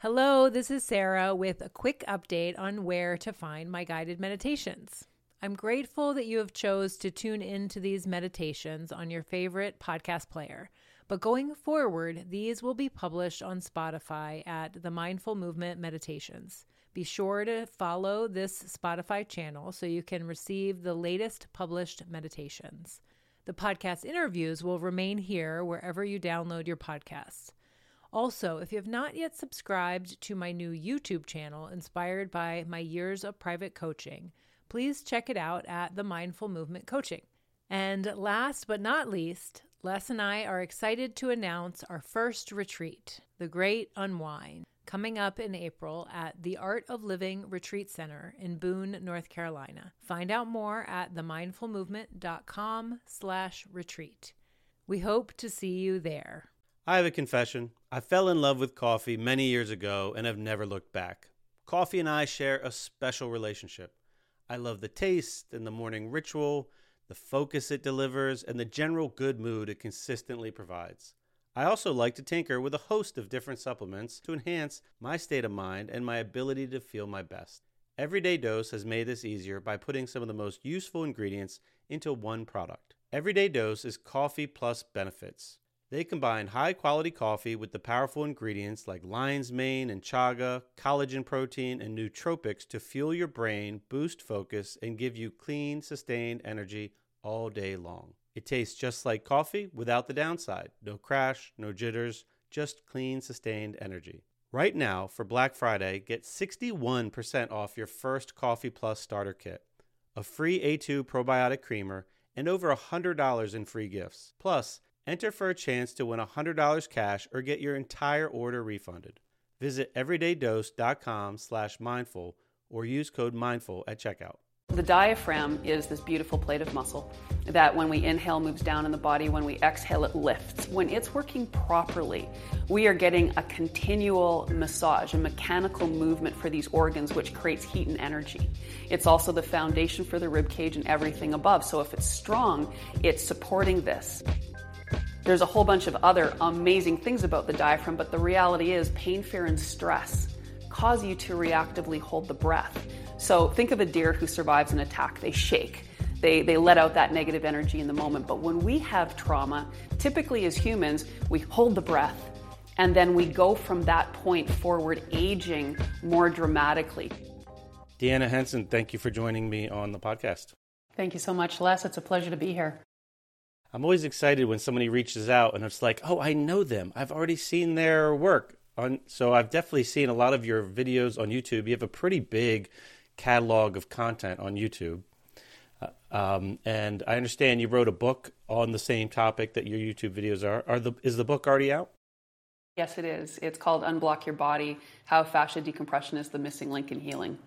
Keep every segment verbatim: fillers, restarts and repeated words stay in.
Hello, this is Sarah with a quick update on where to find my guided meditations. I'm grateful that you have chose to tune into these meditations on your favorite podcast player. But going forward, these will be published on Spotify at the Mindful Movement Meditations. Be sure to follow this Spotify channel so you can receive the latest published meditations. The podcast interviews will remain here wherever you download your podcasts. Also, if you have not yet subscribed to my new YouTube channel inspired by my years of private coaching, please check it out at The Mindful Movement Coaching. And last but not least, Les and I are excited to announce our first retreat, The Great Unwind, coming up in April at the Art of Living Retreat Center in Boone, North Carolina. Find out more at themindfulmovement.com slash retreat. We hope to see you there. I have a confession. I fell in love with coffee many years ago and have never looked back. Coffee and I share a special relationship. I love the taste and the morning ritual, the focus it delivers, and the general good mood it consistently provides. I also like to tinker with a host of different supplements to enhance my state of mind and my ability to feel my best. Everyday Dose has made this easier by putting some of the most useful ingredients into one product. Everyday Dose is coffee plus benefits. They combine high-quality coffee with the powerful ingredients like lion's mane and chaga, collagen protein, and nootropics to fuel your brain, boost focus, and give you clean, sustained energy all day long. It tastes just like coffee without the downside. No crash, no jitters, just clean, sustained energy. Right now, for Black Friday, get sixty-one percent off your first Coffee Plus starter kit, a free A two probiotic creamer, and over one hundred dollars in free gifts. Plus, enter for a chance to win one hundred dollars cash or get your entire order refunded. Visit everydaydose.com slash mindful or use code mindful at checkout. The diaphragm is this beautiful plate of muscle that when we inhale moves down in the body, when we exhale it lifts. When it's working properly, we are getting a continual massage, a mechanical movement for these organs which creates heat and energy. It's also the foundation for the rib cage and everything above. So if it's strong, it's supporting this. There's a whole bunch of other amazing things about the diaphragm, but the reality is pain, fear, and stress cause you to reactively hold the breath. So think of a deer who survives an attack. They shake. They, they let out that negative energy in the moment. But when we have trauma, typically as humans, we hold the breath, and then we go from that point forward, aging more dramatically. Deanna Henson, thank you for joining me on the podcast. Thank you so much, Les. It's a pleasure to be here. I'm always excited when somebody reaches out and it's like, oh, I know them. I've already seen their work. on. So I've definitely seen a lot of your videos on YouTube. You have a pretty big catalog of content on YouTube. Uh, um, and I understand you wrote a book on the same topic that your YouTube videos are. Are the Is the book already out? Yes, it is. It's called Unblock Your Body, How Fascia Decompression is the Missing Link in Healing.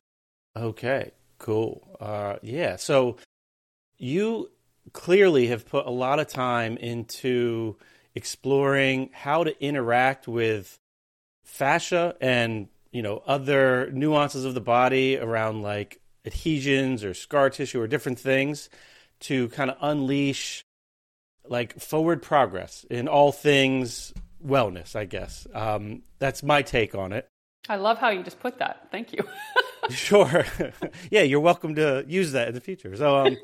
Okay, cool. Uh, yeah, so you clearly have put a lot of time into exploring how to interact with fascia and, you know, other nuances of the body around like adhesions or scar tissue or different things to kind of unleash like forward progress in all things wellness, I guess. Um, that's my take on it. I love how you just put that. Thank you. Sure. Yeah, you're welcome to use that in the future. So, um,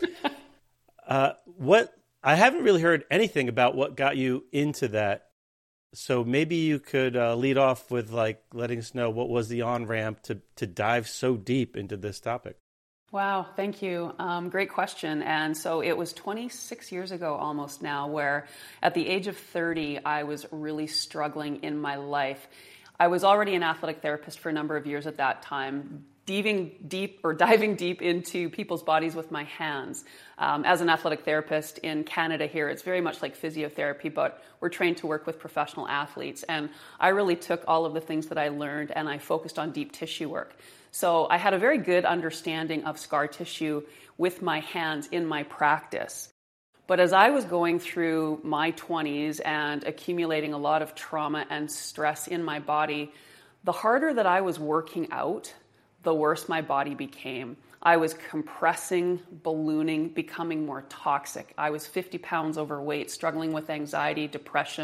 Uh, what I haven't really heard anything about what got you into that. So maybe you could uh, lead off with like letting us know what was the on-ramp to, to dive so deep into this topic. Wow, thank you. Um, great question. And so it was twenty-six years ago almost now where at the age of thirty, I was really struggling in my life. I was already an athletic therapist for a number of years at that time, diving deep or diving deep into people's bodies with my hands. Um, as an athletic therapist in Canada here, it's very much like physiotherapy, but we're trained to work with professional athletes. And I really took all of the things that I learned and I focused on deep tissue work. So I had a very good understanding of scar tissue with my hands in my practice. But as I was going through my twenties and accumulating a lot of trauma and stress in my body, the harder that I was working out, the worse my body became. I was compressing, ballooning, becoming more toxic. I was fifty pounds overweight, struggling with anxiety, depression,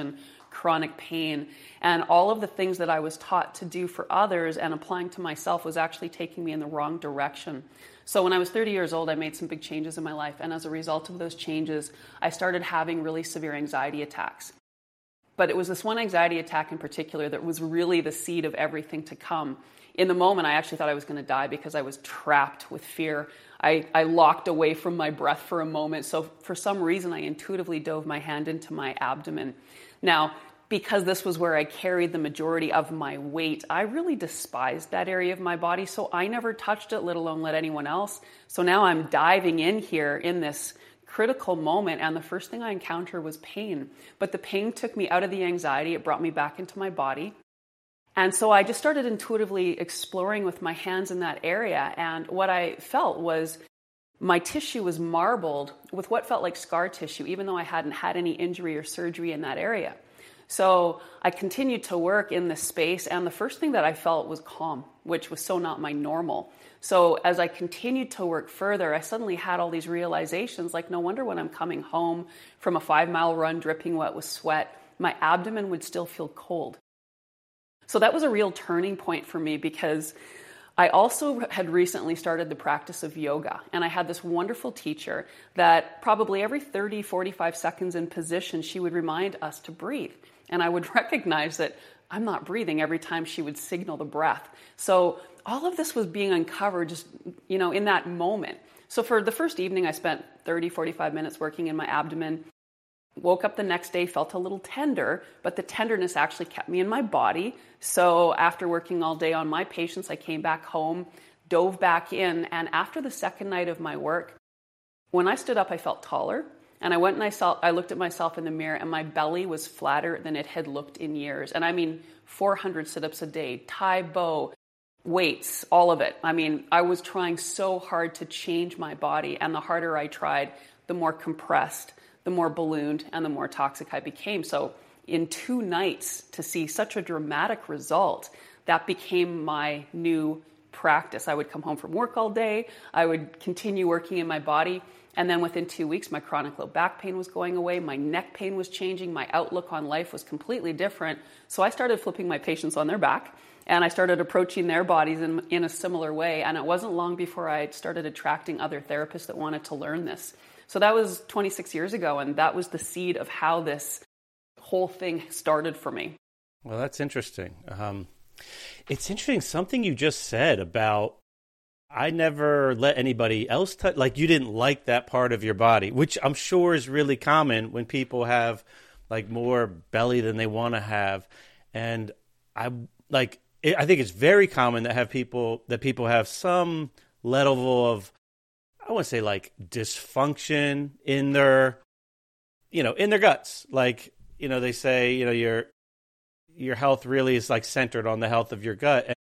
chronic pain. And all of the things that I was taught to do for others and applying to myself was actually taking me in the wrong direction. So when I was thirty years old, I made some big changes in my life. And as a result of those changes, I started having really severe anxiety attacks. But it was this one anxiety attack in particular that was really the seed of everything to come. In the moment, I actually thought I was going to die because I was trapped with fear. I, I locked away from my breath for a moment. So for some reason, I intuitively dove my hand into my abdomen. Now, because this was where I carried the majority of my weight, I really despised that area of my body. So I never touched it, let alone let anyone else. So now I'm diving in here in this critical moment. And the first thing I encountered was pain. But the pain took me out of the anxiety. It brought me back into my body. And so I just started intuitively exploring with my hands in that area. And what I felt was my tissue was marbled with what felt like scar tissue, even though I hadn't had any injury or surgery in that area. So I continued to work in this space. And the first thing that I felt was calm, which was so not my normal. So as I continued to work further, I suddenly had all these realizations, like no wonder when I'm coming home from a five mile run dripping wet with sweat, my abdomen would still feel cold. So that was a real turning point for me because I also had recently started the practice of yoga. And I had this wonderful teacher that probably every thirty, forty-five seconds in position, she would remind us to breathe. And I would recognize that I'm not breathing every time she would signal the breath. So all of this was being uncovered just, you know, in that moment. So for the first evening, I spent thirty, forty-five minutes working in my abdomen. Woke up the next day, felt a little tender, but the tenderness actually kept me in my body. So after working all day on my patients, I came back home, dove back in. And after the second night of my work, when I stood up, I felt taller. And I went and I saw, I looked at myself in the mirror and my belly was flatter than it had looked in years. And I mean, four hundred sit-ups a day, Tae Bo, weights, all of it. I mean, I was trying so hard to change my body. And the harder I tried, the more compressed, the more ballooned, and the more toxic I became. So in two nights, to see such a dramatic result, that became my new practice. I would come home from work all day. I would continue working in my body. And then within two weeks, my chronic low back pain was going away. My neck pain was changing. My outlook on life was completely different. So I started flipping my patients on their back. And I started approaching their bodies in, in a similar way. And it wasn't long before I started attracting other therapists that wanted to learn this. So that was twenty-six years ago, and that was the seed of how this whole thing started for me. Well, that's interesting. Um, it's interesting, something you just said about I never let anybody else touch, like you didn't like that part of your body, which I'm sure is really common when people have like more belly than they want to have. And I like, it, I think it's very common to have people, that people have some level of, I want to say like dysfunction in their, you know, in their guts. Like, you know, they say, you know, your, your health really is like centered on the health of your gut. And,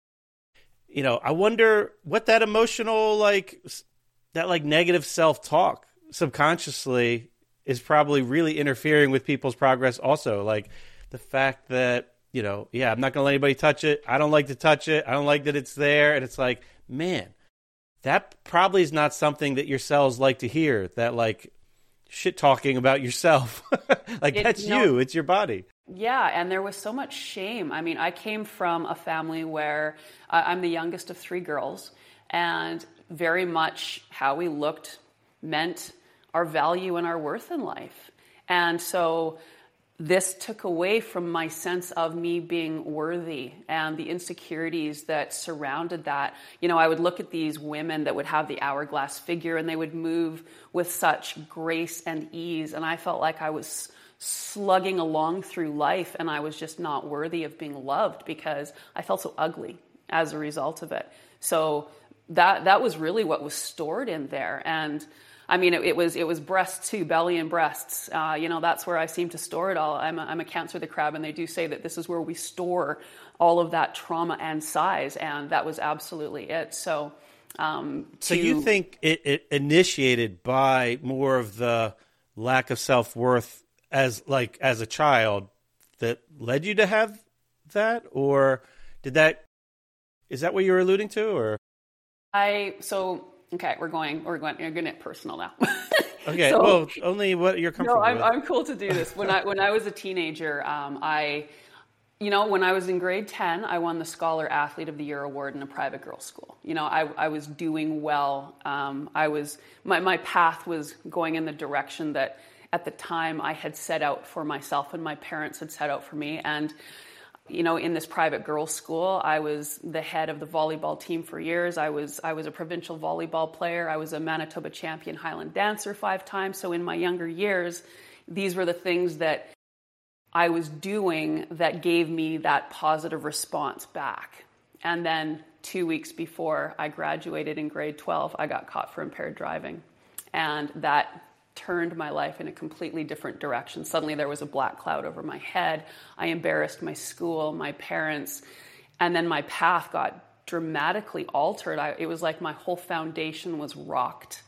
you know, I wonder what that emotional, like that, like negative self-talk subconsciously is probably really interfering with people's progress. Also, like the fact that, you know, yeah, I'm not going to let anybody touch it. I don't like to touch it. I don't like that it's there. And it's like, man, that probably is not something that your cells like to hear, that like shit talking about yourself. Like it, that's you, know, you, it's your body. Yeah. And there was so much shame. I mean, I came from a family where uh, I'm the youngest of three girls, and very much how we looked meant our value and our worth in life. And so this took away from my sense of me being worthy and the insecurities that surrounded that. You know, I would look at these women that would have the hourglass figure and they would move with such grace and ease. And I felt like I was slugging along through life and I was just not worthy of being loved because I felt so ugly as a result of it. So that that was really what was stored in there. And I mean, it, it was it was breasts too, belly and breasts. Uh, you know, that's where I seem to store it all. I'm a, I'm a Cancer the crab, and they do say that this is where we store all of that trauma and size, and that was absolutely it. So, um, so to, you think it, it initiated by more of the lack of self-worth as like as a child that led you to have that, or did that? Is that what you were alluding to, or? I so. Okay, we're going, we're going, we're going to get personal now. Okay, So, well, only what you're comfortable no, I'm with. I'm cool to do this. When I when I was a teenager, um, I, you know, when I was in grade ten, I won the Scholar Athlete of the Year award in a private girls' school. You know, I I was doing well. Um, I was my my path was going in the direction that at the time I had set out for myself and my parents had set out for me. And you know, in this private girls' school, I was the head of the volleyball team for years. I was I was a provincial volleyball player. I was a Manitoba champion Highland dancer five times. So in my younger years, these were the things that I was doing that gave me that positive response back. And then two weeks before I graduated in grade twelve, I got caught for impaired driving. And that turned my life in a completely different direction. Suddenly there was a black cloud over my head. I embarrassed my school, my parents, and then my path got dramatically altered. I, it was like my whole foundation was rocked.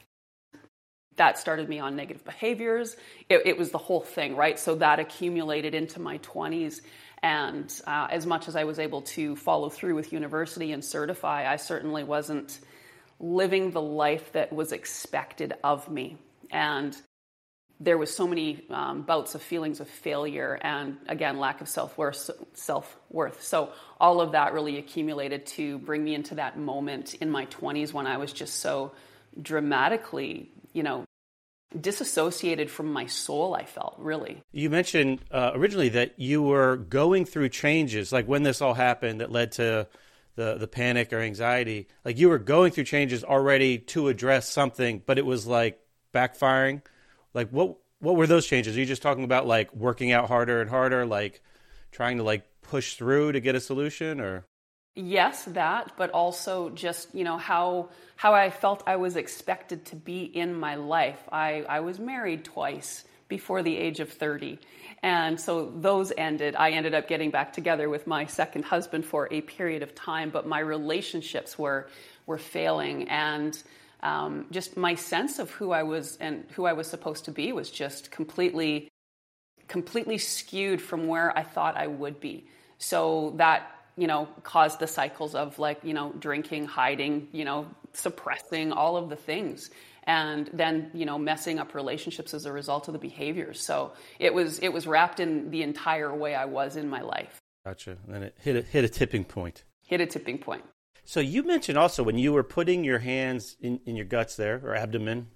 That started me on negative behaviors. It, it was the whole thing, right? So that accumulated into my twenties. And uh, as much as I was able to follow through with university and certify, I certainly wasn't living the life that was expected of me. And there was so many um, bouts of feelings of failure and, again, lack of self-worth, self-worth. So all of that really accumulated to bring me into that moment in my twenties when I was just so dramatically, you know, disassociated from my soul, I felt, really. You mentioned uh, originally that you were going through changes, like when this all happened that led to the, the panic or anxiety. Like you were going through changes already to address something, but it was like backfiring. Like what what were those changes? Are you just talking about like working out harder and harder, like trying to like push through to get a solution? Or yes, that, but also just, you know, how how I felt I was expected to be in my life. I, I was married twice before the age of thirty. And so those ended. I ended up getting back together with my second husband for a period of time, but my relationships were were failing. And Um, just my sense of who I was and who I was supposed to be was just completely, completely skewed from where I thought I would be. So that, you know, caused the cycles of like, you know, drinking, hiding, you know, suppressing all of the things. And then, you know, messing up relationships as a result of the behaviors. So it was, it was wrapped in the entire way I was in my life. Gotcha. And then it hit a, hit a tipping point. Hit a tipping point. So you mentioned also when you were putting your hands in, in your guts there, or abdomen,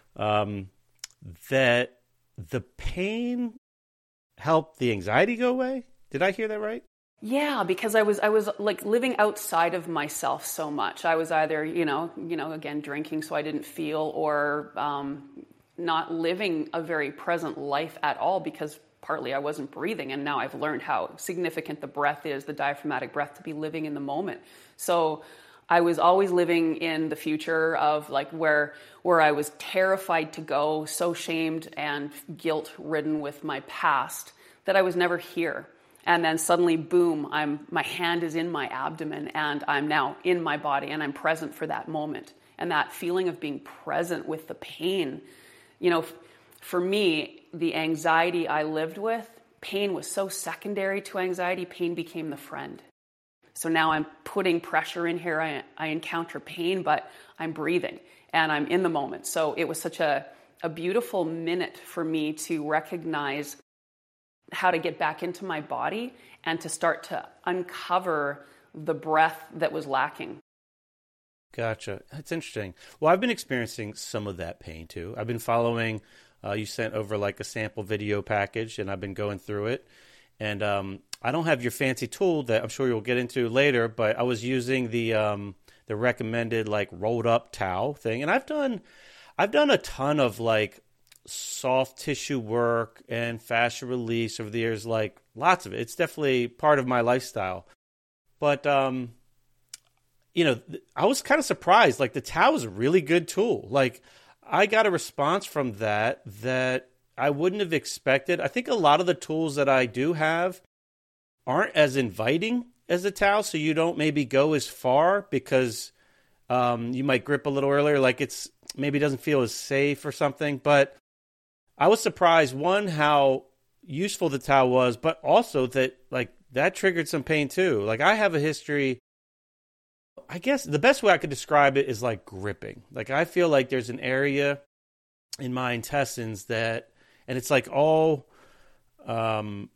um, that the pain helped the anxiety go away. Did I hear that right? Yeah, because I was I was like living outside of myself so much. I was either, you know, you know, again, drinking so I didn't feel, or um, not living a very present life at all because partly I wasn't breathing, and now I've learned how significant the breath is, the diaphragmatic breath, to be living in the moment. So I was always living in the future of like where where I was terrified to go, so shamed and guilt-ridden with my past that I was never here. And then suddenly, boom, I'm my hand is in my abdomen and I'm now in my body and I'm present for that moment. And that feeling of being present with the pain, you know, for me, the anxiety I lived with, pain was so secondary to anxiety, pain became the friend. So now I'm putting pressure in here, I, I encounter pain, but I'm breathing and I'm in the moment. So it was such a, a beautiful minute for me to recognize how to get back into my body and to start to uncover the breath that was lacking. Gotcha. That's interesting. Well, I've been experiencing some of that pain too. I've been following, uh, you sent over like a sample video package and I've been going through it. And um, I don't have your fancy tool that I'm sure you'll get into later, but I was using the um, the recommended like rolled up towel thing. And I've done, I've done a ton of like soft tissue work and fascia release over the years, like lots of it. It's definitely part of my lifestyle. But, um, you know, I was kind of surprised. Like the towel is a really good tool. Like I got a response from that that I wouldn't have expected. I think a lot of the tools that I do have aren't as inviting as a towel, so you don't maybe go as far because um, you might grip a little earlier, like it's maybe doesn't feel as safe or something. But I was surprised, one, how useful the towel was, but also that like that triggered some pain too. Like I have a history, I guess the best way I could describe it is like gripping. Like I feel like there's an area in my intestines that, and it's like all, um,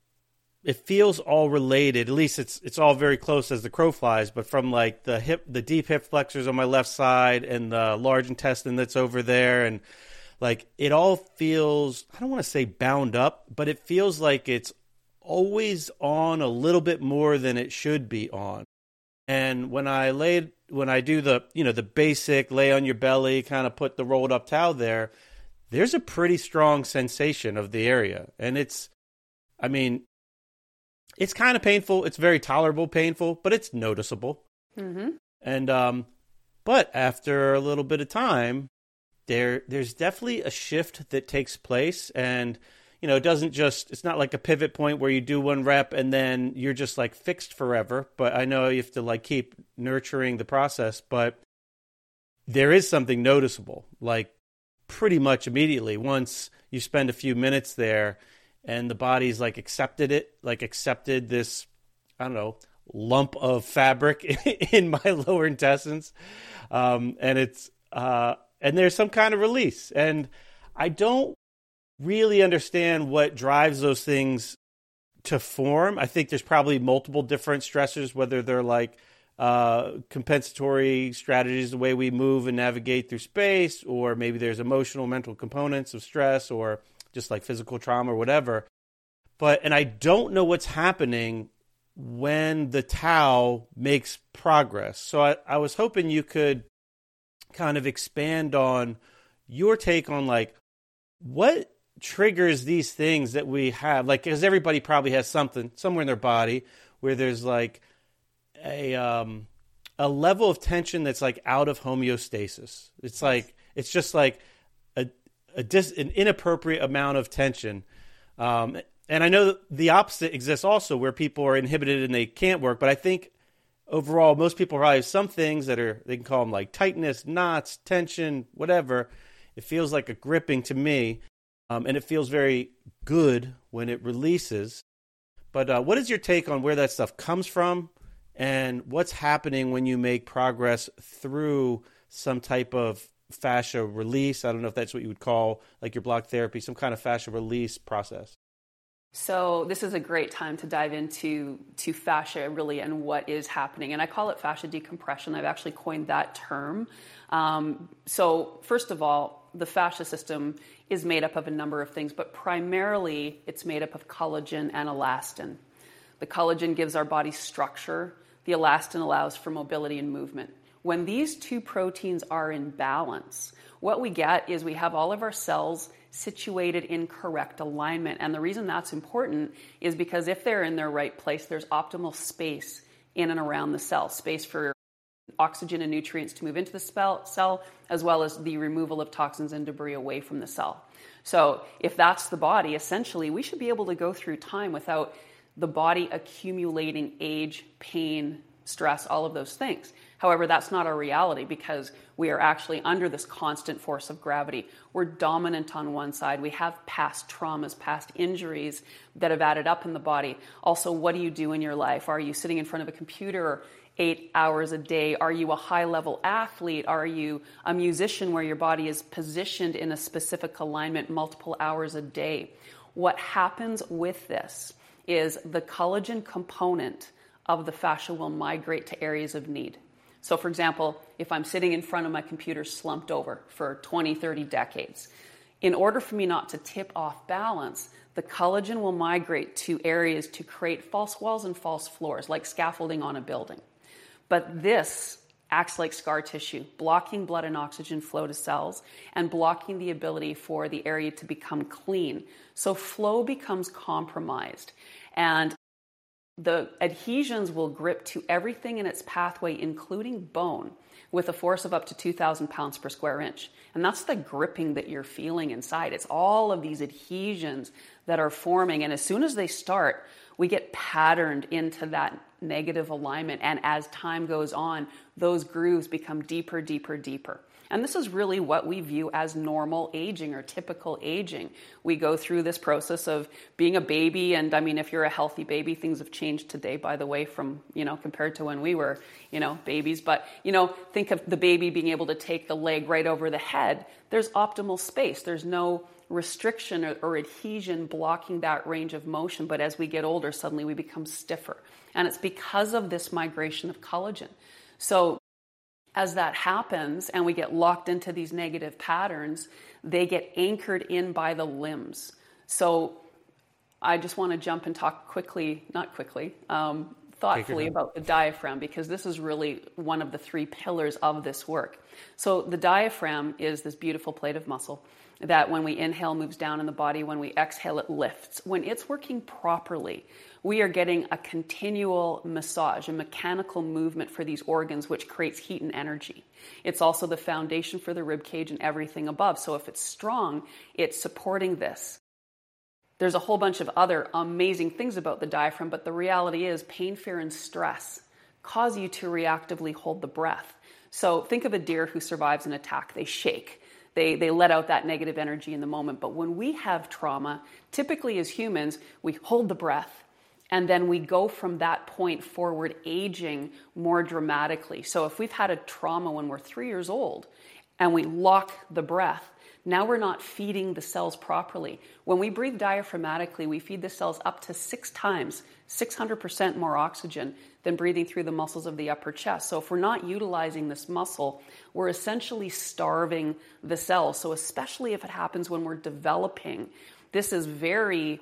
it feels all related. At least it's it's all very close as the crow flies. But from like the hip, the deep hip flexors on my left side, and the large intestine that's over there, and like it all feels, I don't want to say bound up, but it feels like it's always on a little bit more than it should be on. And when I lay, when I do the, you know, the basic lay on your belly, kind of put the rolled up towel there, there's a pretty strong sensation of the area. And it's, I mean, it's kind of painful. It's very tolerable painful, but it's noticeable. Mm-hmm. And, um, but after a little bit of time, there, there's definitely a shift that takes place. And, you know, it doesn't just, it's not like a pivot point where you do one rep and then you're just like fixed forever. But I know you have to like keep nurturing the process, but there is something noticeable, like pretty much immediately once you spend a few minutes there and the body's like accepted it, like accepted this, I don't know, lump of fabric in my lower intestines. Um, and it's, uh, and there's some kind of release. And I don't really understand what drives those things to form. I think there's probably multiple different stressors, whether they're like uh, compensatory strategies, the way we move and navigate through space, or maybe there's emotional, mental components of stress, or just like physical trauma or whatever. But, and I don't know what's happening when the towel makes progress. So I, I was hoping you could kind of expand on your take on like, what triggers these things that we have, like, because everybody probably has something somewhere in their body where there's like a um a level of tension that's like out of homeostasis. It's like it's just like a a dis, an inappropriate amount of tension. Um, and I know the opposite exists also, where people are inhibited and they can't work. But I think overall, most people probably have some things that are, they can call them like tightness, knots, tension, whatever. It feels like a gripping to me. Um, and it feels very good when it releases. But uh, what is your take on where that stuff comes from and what's happening when you make progress through some type of fascia release? I don't know if that's what you would call like your block therapy, some kind of fascia release process. So this is a great time to dive into to fascia really and what is happening. And I call it fascia decompression. I've actually coined that term. Um, so first of all, the fascia system is made up of a number of things, but primarily it's made up of collagen and elastin. The collagen gives our body structure. The elastin allows for mobility and movement. When these two proteins are in balance, what we get is we have all of our cells situated in correct alignment. And the reason that's important is because if they're in their right place, there's optimal space in and around the cell, space for oxygen and nutrients to move into the cell, as well as the removal of toxins and debris away from the cell. So if that's the body, essentially, we should be able to go through time without the body accumulating age, pain, stress, all of those things. However, that's not our reality because we are actually under this constant force of gravity. We're dominant on one side. We have past traumas, past injuries that have added up in the body. Also, what do you do in your life? Are you sitting in front of a computer eight hours a day? Are you a high-level athlete? Are you a musician where your body is positioned in a specific alignment multiple hours a day? What happens with this is the collagen component of the fascia will migrate to areas of need. So for example, if I'm sitting in front of my computer slumped over for twenty, thirty decades, in order for me not to tip off balance, the collagen will migrate to areas to create false walls and false floors, like scaffolding on a building. But this acts like scar tissue, blocking blood and oxygen flow to cells and blocking the ability for the area to become clean. So flow becomes compromised. And the adhesions will grip to everything in its pathway, including bone, with a force of up to two thousand pounds per square inch. And that's the gripping that you're feeling inside. It's all of these adhesions that are forming. And as soon as they start, we get patterned into that negative alignment. And as time goes on, those grooves become deeper, deeper, deeper. And this is really what we view as normal aging or typical aging. We go through this process of being a baby. And I mean, if you're a healthy baby, things have changed today, by the way, from, you know, compared to when we were, you know, babies. But, you know, think of the baby being able to take the leg right over the head. There's optimal space. There's no restriction or, or adhesion blocking that range of motion. But as we get older, suddenly we become stiffer. And it's because of this migration of collagen. So as that happens and we get locked into these negative patterns, they get anchored in by the limbs. So I just want to jump and talk quickly, not quickly, um, thoughtfully about the diaphragm, because this is really one of the three pillars of this work. So the diaphragm is this beautiful plate of muscle that when we inhale moves down in the body, when we exhale it lifts. When it's working properly, we are getting a continual massage, a mechanical movement for these organs, which creates heat and energy. It's also the foundation for the rib cage and everything above. So if it's strong, it's supporting this. There's a whole bunch of other amazing things about the diaphragm, but the reality is pain, fear, and stress cause you to reactively hold the breath. So think of a deer who survives an attack. They shake. They, they let out that negative energy in the moment. But when we have trauma, typically as humans, we hold the breath. And then we go from that point forward, aging more dramatically. So if we've had a trauma when we're three years old and we lock the breath, now we're not feeding the cells properly. When we breathe diaphragmatically, we feed the cells up to six times, six hundred percent more oxygen than breathing through the muscles of the upper chest. So if we're not utilizing this muscle, we're essentially starving the cells. So especially if it happens when we're developing, this is very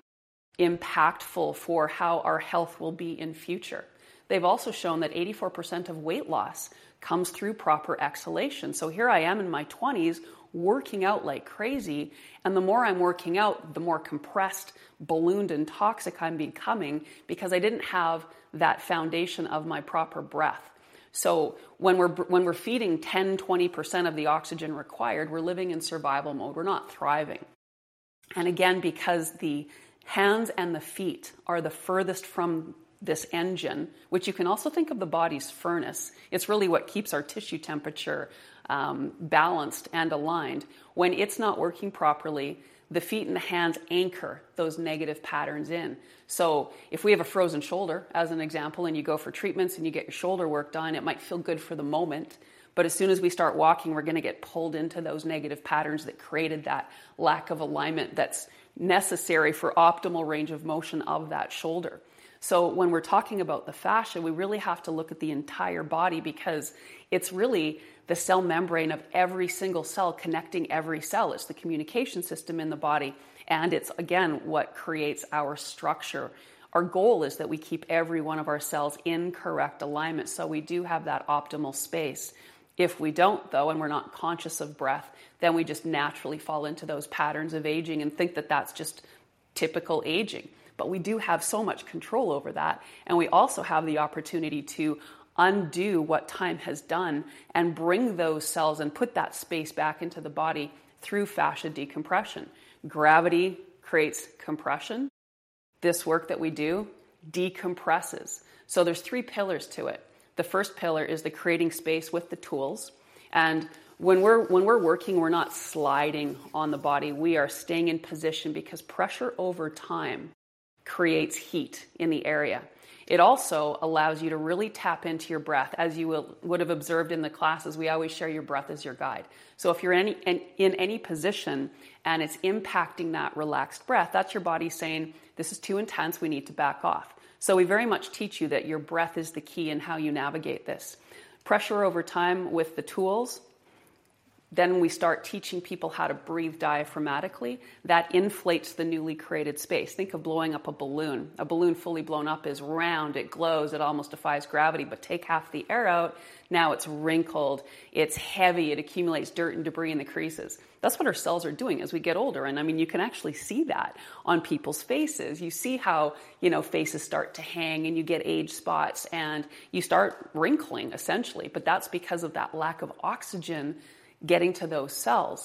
impactful for how our health will be in future. They've also shown that eighty-four percent of weight loss comes through proper exhalation. So here I am in my twenties working out like crazy, and the more I'm working out, the more compressed, ballooned, and toxic I'm becoming because I didn't have that foundation of my proper breath. So when we're when we're feeding ten, twenty percent of the oxygen required, we're living in survival mode. We're not thriving. And again, because the hands and the feet are the furthest from this engine, which you can also think of the body's furnace. It's really what keeps our tissue temperature um, balanced and aligned. When it's not working properly, the feet and the hands anchor those negative patterns in. So if we have a frozen shoulder, as an example, and you go for treatments and you get your shoulder work done, it might feel good for the moment. But as soon as we start walking, we're going to get pulled into those negative patterns that created that lack of alignment that's necessary for optimal range of motion of that shoulder. So when we're talking about the fascia, we really have to look at the entire body because it's really the cell membrane of every single cell connecting every cell. It's the communication system in the body, and it's, again, what creates our structure. Our goal is that we keep every one of our cells in correct alignment, so we do have that optimal space. If we don't, though, and we're not conscious of breath, then we just naturally fall into those patterns of aging and think that that's just typical aging. But we do have so much control over that, and we also have the opportunity to undo what time has done and bring those cells and put that space back into the body through fascia decompression. Gravity creates compression. This work that we do decompresses. So there's three pillars to it. The first pillar is the creating space with the tools. And when we're when we're working, we're not sliding on the body. We are staying in position because pressure over time creates heat in the area. It also allows you to really tap into your breath. As you will, would have observed in the classes, we always share your breath as your guide. So if you're in any, in, in any position and it's impacting that relaxed breath, that's your body saying, this is too intense, we need to back off. So we very much teach you that your breath is the key in how you navigate this. Pressure over time with the tools. Then we start teaching people how to breathe diaphragmatically. That inflates the newly created space. Think of blowing up a balloon. A balloon fully blown up is round, it glows, it almost defies gravity, but take half the air out, now it's wrinkled, it's heavy, it accumulates dirt and debris in the creases. That's what our cells are doing as we get older. And I mean, you can actually see that on people's faces. You see how, you know, faces start to hang and you get age spots and you start wrinkling essentially. But that's because of that lack of oxygen getting to those cells.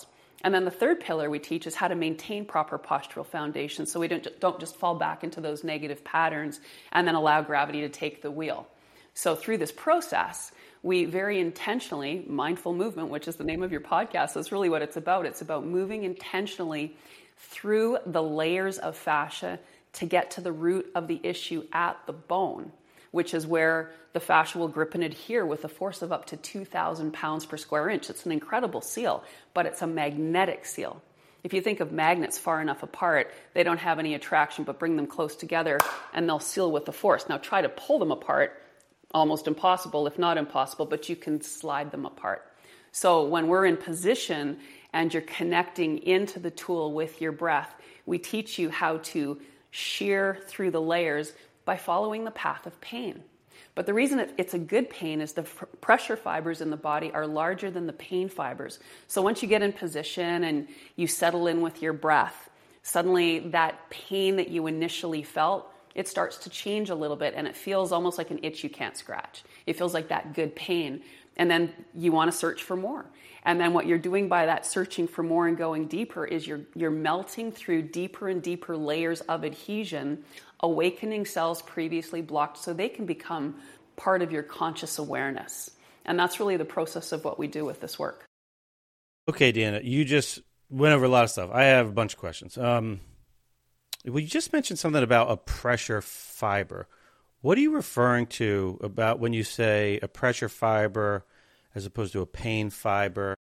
And then the third pillar we teach is how to maintain proper postural foundation so we don't, don't just fall back into those negative patterns and then allow gravity to take the wheel. So through this process, we very intentionally, mindful movement, which is the name of your podcast, that's really what it's about. It's about moving intentionally through the layers of fascia to get to the root of the issue at the bone, which is where the fascia will grip and adhere with a force of up to two thousand pounds per square inch. It's an incredible seal, but it's a magnetic seal. If you think of magnets far enough apart, they don't have any attraction, but bring them close together and they'll seal with the force. Now try to pull them apart, almost impossible, if not impossible, but you can slide them apart. So when we're in position and you're connecting into the tool with your breath, we teach you how to shear through the layers by following the path of pain. But the reason it's a good pain is the f- pressure fibers in the body are larger than the pain fibers. So once you get in position and you settle in with your breath, suddenly that pain that you initially felt, it starts to change a little bit and it feels almost like an itch you can't scratch. It feels like that good pain. And then you want to search for more. And then what you're doing by that searching for more and going deeper is you're you're melting through deeper and deeper layers of adhesion, awakening cells previously blocked so they can become part of your conscious awareness. And that's really the process of what we do with this work. Okay, Deanna, you just went over a lot of stuff. I have a bunch of questions. Um, well, you just mentioned something about a pressure fiber. What are you referring to about when you say a pressure fiber as opposed to a pain fiber?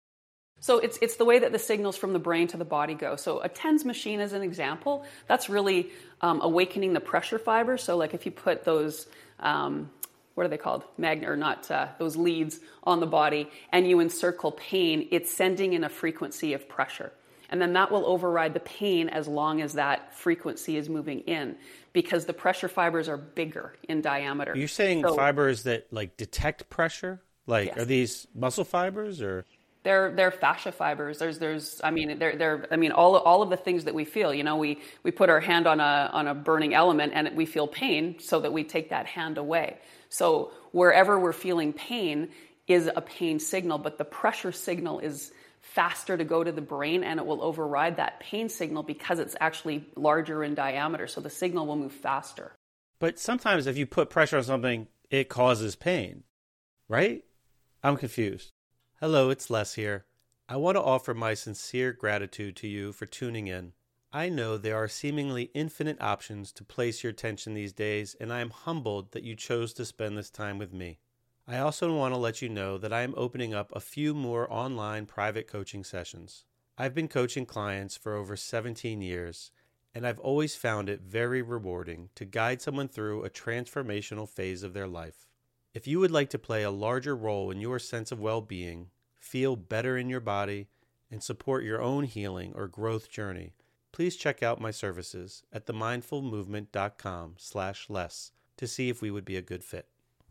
So it's it's the way that the signals from the brain to the body go. So a TENS machine as an example, that's really um, awakening the pressure fibers. So like if you put those, um, what are they called? Magnet or not, uh, those leads on the body and you encircle pain, it's sending in a frequency of pressure. And then that will override the pain as long as that frequency is moving in because the pressure fibers are bigger in diameter. You're saying so, fibers that like detect pressure? Like, yes. Are these muscle fibers or? They're they're fascia fibers. There's there's I mean they're they're I mean all all of the things that we feel. You know, we we put our hand on a on a burning element and we feel pain, so that we take that hand away. So wherever we're feeling pain is a pain signal, but the pressure signal is faster to go to the brain and it will override that pain signal because it's actually larger in diameter. So the signal will move faster. But sometimes if you put pressure on something, it causes pain, right? I'm confused. Hello, it's Les here. I want to offer my sincere gratitude to you for tuning in. I know there are seemingly infinite options to place your attention these days, and I am humbled that you chose to spend this time with me. I also want to let you know that I am opening up a few more online private coaching sessions. I've been coaching clients for over seventeen years, and I've always found it very rewarding to guide someone through a transformational phase of their life. If you would like to play a larger role in your sense of well-being, feel better in your body, and support your own healing or growth journey, please check out my services at themindfulmovement.com slash less to see if we would be a good fit.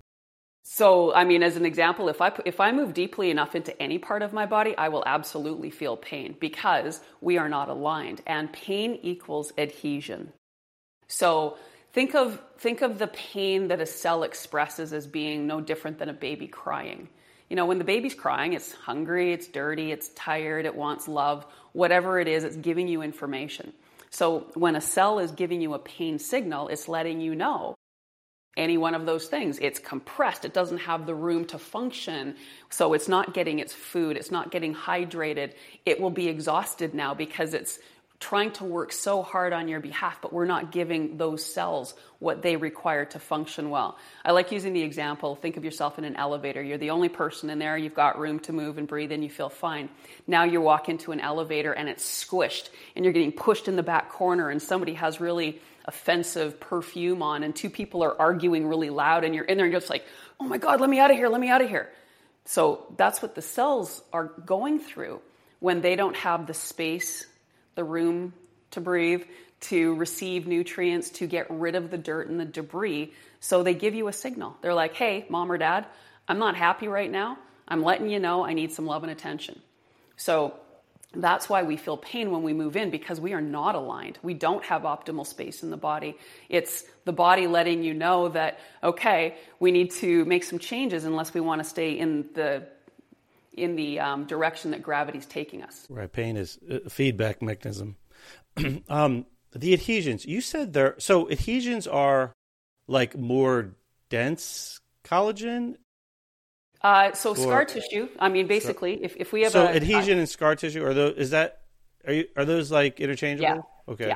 So, I mean, as an example, if I if I move deeply enough into any part of my body, I will absolutely feel pain because we are not aligned, and pain equals adhesion. So think of think of the pain that a cell expresses as being no different than a baby crying. You know, when the baby's crying, it's hungry, it's dirty, it's tired, it wants love, whatever it is, it's giving you information. So when a cell is giving you a pain signal, it's letting you know any one of those things. It's compressed. It doesn't have the room to function. So it's not getting its food. It's not getting hydrated. It will be exhausted now because it's trying to work so hard on your behalf, but we're not giving those cells what they require to function well. I like using the example, think of yourself in an elevator. You're the only person in there. You've got room to move and breathe and you feel fine. Now you walk into an elevator and it's squished and you're getting pushed in the back corner and somebody has really offensive perfume on and two people are arguing really loud and you're in there and you're just like, oh my God, let me out of here, let me out of here. So that's what the cells are going through when they don't have the space, the room to breathe, to receive nutrients, to get rid of the dirt and the debris. So they give you a signal. They're like, hey, mom or dad, I'm not happy right now. I'm letting you know I need some love and attention. So that's why we feel pain when we move in, because we are not aligned. We don't have optimal space in the body. It's the body letting you know that, okay, we need to make some changes unless we want to stay in the in the um, direction that gravity's taking us. Right. Pain is a feedback mechanism. um, the adhesions, you said there, so adhesions are like more dense collagen? Uh, so scar or, tissue, I mean, basically, so, if, if we have so a... So adhesion uh, and scar tissue, are those, is that, are you, are those like interchangeable? Yeah. Okay. Yeah,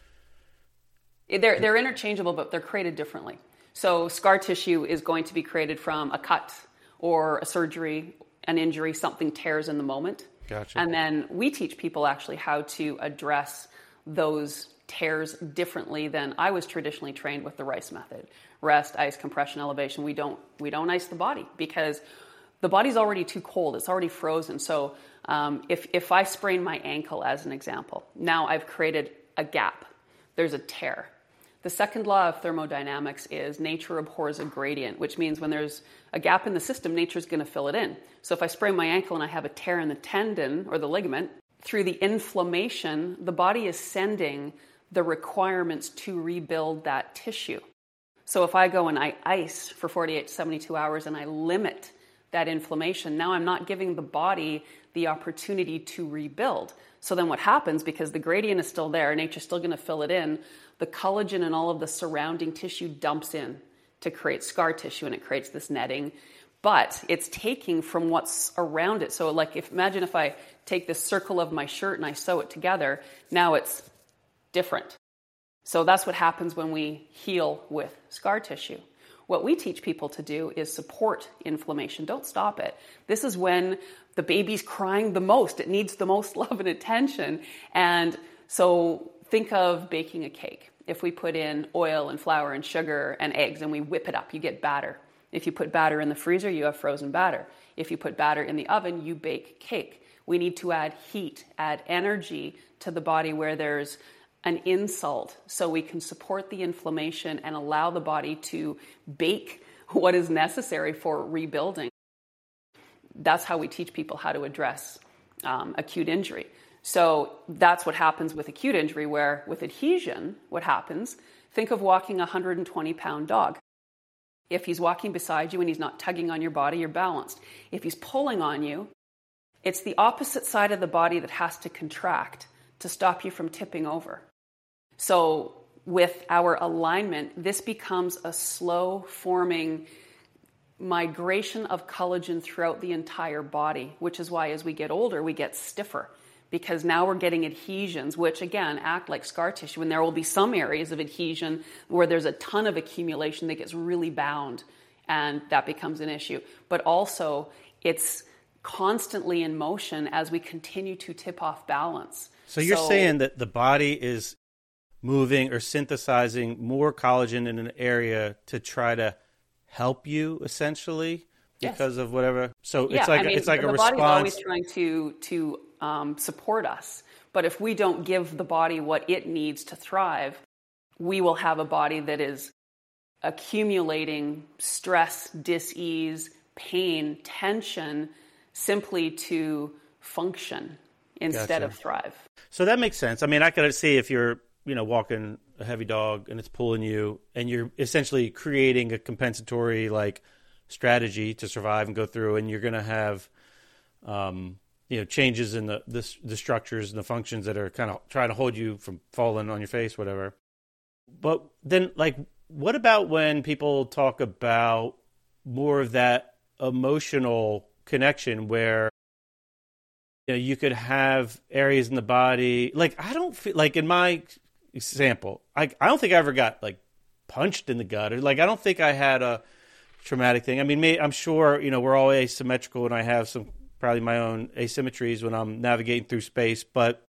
yeah. They're, they're interchangeable, but they're created differently. So scar tissue is going to be created from a cut or a surgery, an injury, something tears in the moment. Gotcha. And then we teach people actually how to address those tears differently than I was traditionally trained with the RICE method. Rest, ice, compression, elevation. We don't we don't ice the body because the body's already too cold. It's already frozen. So um, if if I sprain my ankle as an example, now I've created a gap. There's a tear. The second law of thermodynamics is nature abhors a gradient, which means when there's a gap in the system, nature's going to fill it in. So if I sprain my ankle and I have a tear in the tendon or the ligament, through the inflammation, the body is sending the requirements to rebuild that tissue. So if I go and I ice for forty-eight to seventy-two hours and I limit that inflammation, now I'm not giving the body the opportunity to rebuild. So then what happens, because the gradient is still there, nature's still going to fill it in, the collagen and all of the surrounding tissue dumps in to create scar tissue, and it creates this netting. But it's taking from what's around it. So like, if imagine if I take this circle of my shirt and I sew it together, now it's different. So that's what happens when we heal with scar tissue. What we teach people to do is support inflammation. Don't stop it. This is when the baby's crying the most. It needs the most love and attention. And so think of baking a cake. If we put in oil and flour and sugar and eggs and we whip it up, you get batter. If you put batter in the freezer, you have frozen batter. If you put batter in the oven, you bake cake. We need to add heat, add energy to the body where there's an insult, so we can support the inflammation and allow the body to bake what is necessary for rebuilding. That's how we teach people how to address um, acute injury. So that's what happens with acute injury, where with adhesion, what happens, think of walking a one hundred twenty pound dog. If he's walking beside you and he's not tugging on your body, you're balanced. If he's pulling on you, it's the opposite side of the body that has to contract to stop you from tipping over. So with our alignment, this becomes a slow forming migration of collagen throughout the entire body, which is why as we get older, we get stiffer, because now we're getting adhesions, which again act like scar tissue. And there will be some areas of adhesion where there's a ton of accumulation that gets really bound, and that becomes an issue. But also it's constantly in motion as we continue to tip off balance. So you're so, saying that the body is moving or synthesizing more collagen in an area to try to help you, essentially, because yes. of whatever. So it's yeah, like I mean, it's like the a body's response. Always trying to to um, support us, but if we don't give the body what it needs to thrive, we will have a body that is accumulating stress, dis-ease, pain, tension, simply to function instead Gotcha. of thrive. So that makes sense. I mean, I could see if you're, you know, walking a heavy dog and it's pulling you, and you're essentially creating a compensatory like strategy to survive and go through, and you're going to have, um, you know, changes in the, the the structures and the functions that are kind of trying to hold you from falling on your face, whatever. But then, like, what about when people talk about more of that emotional connection where, you know, you could have areas in the body, like, I don't feel like in my example, I, I don't think I ever got like punched in the gut, or like, I don't think I had a traumatic thing. I mean, may, I'm sure, you know, we're all asymmetrical, and I have some, probably my own asymmetries when I'm navigating through space. But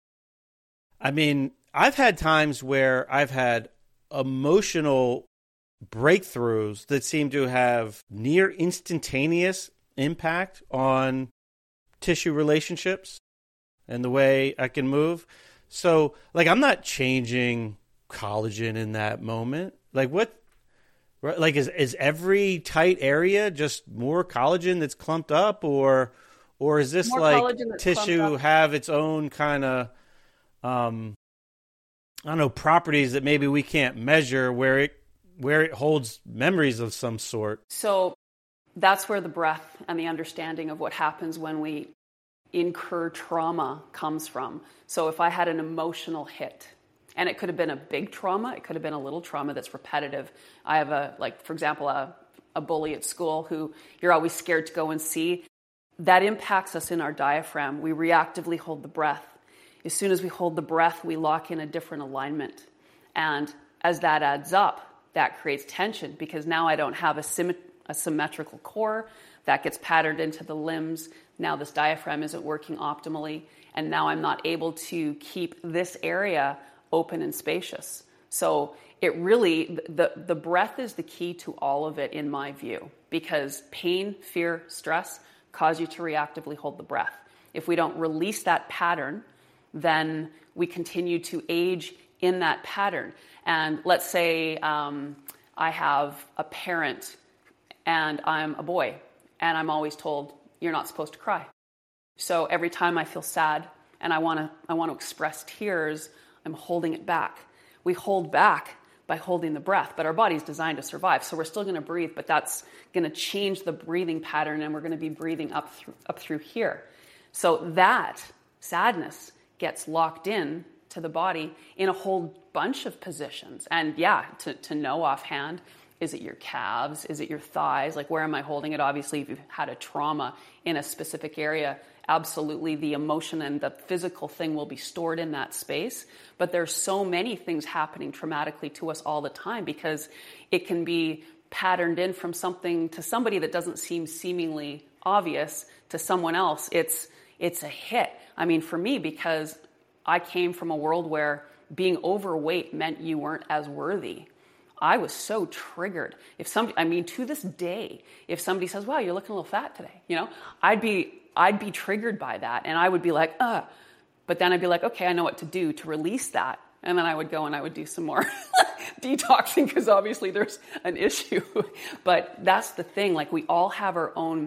I mean, I've had times where I've had emotional breakthroughs that seem to have near instantaneous impact on tissue relationships and the way I can move. So, like, I'm not changing collagen in that moment. Like, what, like, is is every tight area just more collagen that's clumped up, or or is this more like tissue have its own kind of, um, I don't know, properties that maybe we can't measure, where it where it holds memories of some sort? So that's where the breath and the understanding of what happens when we incur trauma comes from. So if I had an emotional hit, and it could have been a big trauma, it could have been a little trauma that's repetitive. I have a, like, for example, a, a bully at school who you're always scared to go and see. That impacts us in our diaphragm. We reactively hold the breath. As soon as we hold the breath, we lock in a different alignment. And as that adds up, that creates tension, because now I don't have a, symmet- a symmetrical core that gets patterned into the limbs. Now this diaphragm isn't working optimally, and now I'm not able to keep this area open and spacious. So it really, the, the breath is the key to all of it in my view, because pain, fear, stress cause you to reactively hold the breath. If we don't release that pattern, then we continue to age in that pattern. And let's say um, I have a parent and I'm a boy, and I'm always told, you're not supposed to cry. So every time I feel sad and I want to I want to express tears, I'm holding it back. We hold back by holding the breath, but our body's designed to survive. So we're still going to breathe, but that's going to change the breathing pattern, and we're going to be breathing up through, up through here. So that sadness gets locked in to the body in a whole bunch of positions. And yeah, to, to know offhand, is it your calves? Is it your thighs? Like, where am I holding it? Obviously, if you've had a trauma in a specific area, absolutely the emotion and the physical thing will be stored in that space. But there's so many things happening traumatically to us all the time, because it can be patterned in from something to somebody that doesn't seem seemingly obvious to someone else. It's, it's a hit. I mean, for me, because I came from a world where being overweight meant you weren't as worthy. I was so triggered. If somebody, I mean, to this day, if somebody says, wow, you're looking a little fat today, you know, I'd be, I'd be triggered by that. And I would be like, uh, but then I'd be like, okay, I know what to do to release that. And then I would go and I would do some more detoxing, because obviously there's an issue. But that's the thing. Like, we all have our own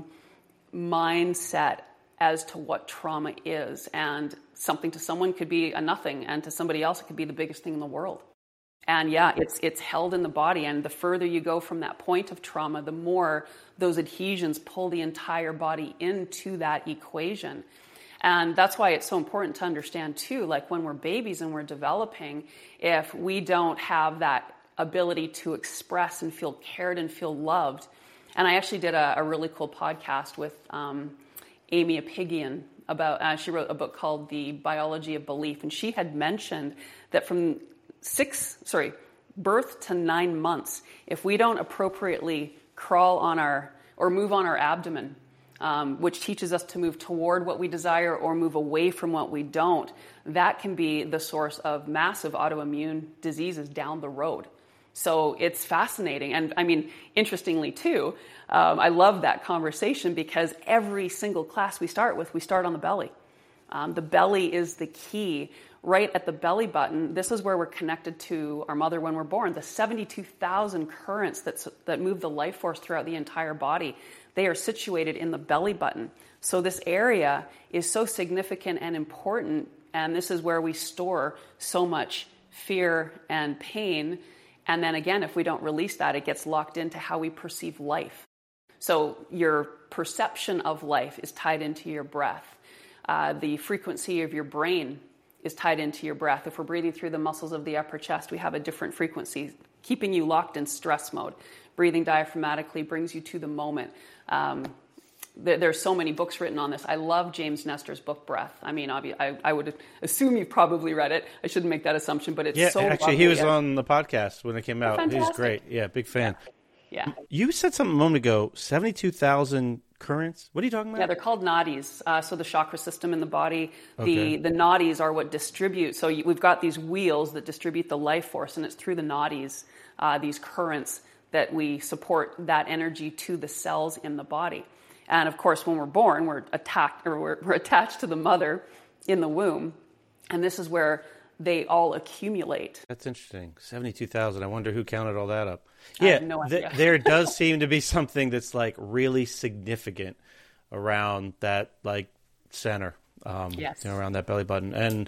mindset as to what trauma is. And something to someone could be a nothing, and to somebody else it could be the biggest thing in the world. And yeah, it's it's held in the body, and the further you go from that point of trauma, the more those adhesions pull the entire body into that equation. And that's why it's so important to understand too, like when we're babies and we're developing, if we don't have that ability to express and feel cared and feel loved. And I actually did a, a really cool podcast with um, Amy Apigian about, uh, she wrote a book called The Biology of Belief, and she had mentioned that from six, sorry, birth to nine months, if we don't appropriately crawl on our, or move on our abdomen, um, which teaches us to move toward what we desire or move away from what we don't, that can be the source of massive autoimmune diseases down the road. So it's fascinating. And I mean, interestingly too, um, I love that conversation, because every single class we start with, we start on the belly. Um, the belly is the key. Right at the belly button, this is where we're connected to our mother when we're born. The seventy-two thousand currents that, that move the life force throughout the entire body, they are situated in the belly button. So this area is so significant and important, and this is where we store so much fear and pain. And then again, if we don't release that, it gets locked into how we perceive life. So your perception of life is tied into your breath. Uh, the frequency of your brain is tied into your breath. If we're breathing through the muscles of the upper chest, we have a different frequency, keeping you locked in stress mode. Breathing diaphragmatically brings you to the moment. Um, there, there's so many books written on this. I love James Nestor's book, Breath. I mean, obviously, I, I would assume you've probably read it. I shouldn't make that assumption, but it's yeah, so actually, lovely. he was on the podcast when it came out. Fantastic. He's great. Yeah, big fan. Yeah. You said something a moment ago, seventy-two thousand currents? What are you talking about? Yeah, they're called nadis. Uh, so the chakra system in the body, Okay. the, the nadis are what distribute. So you, we've got these wheels that distribute the life force, and it's through the nadis, uh, these currents, that we support that energy to the cells in the body. And of course, when we're born, we're attacked, or we're, we're attached to the mother in the womb, and this is where they all accumulate. That's interesting. seventy-two thousand. I wonder who counted all that up. I Yeah, have no idea. th- there does seem to be something that's like really significant around that like center, um, Yes. you know, around that belly button. And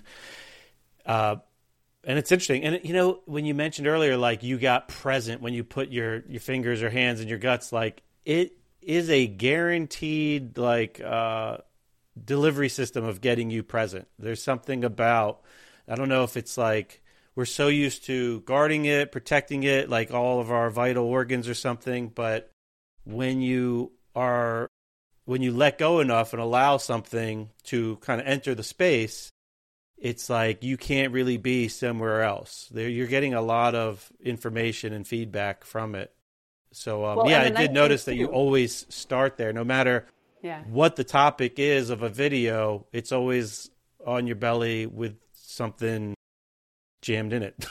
uh, and it's interesting. And, you know, when you mentioned earlier, like you got present when you put your, your fingers or hands in your guts, like it is a guaranteed like uh, delivery system of getting you present. There's something about, I don't know if it's like we're so used to guarding it, protecting it, like all of our vital organs or something. But when you are, when you let go enough and allow something to kind of enter the space, it's like you can't really be somewhere else. There, you're getting a lot of information and feedback from it. So, um, well, yeah, I nice did notice that you always start there. No matter yeah. what the topic is of a video, it's always on your belly with something jammed in it.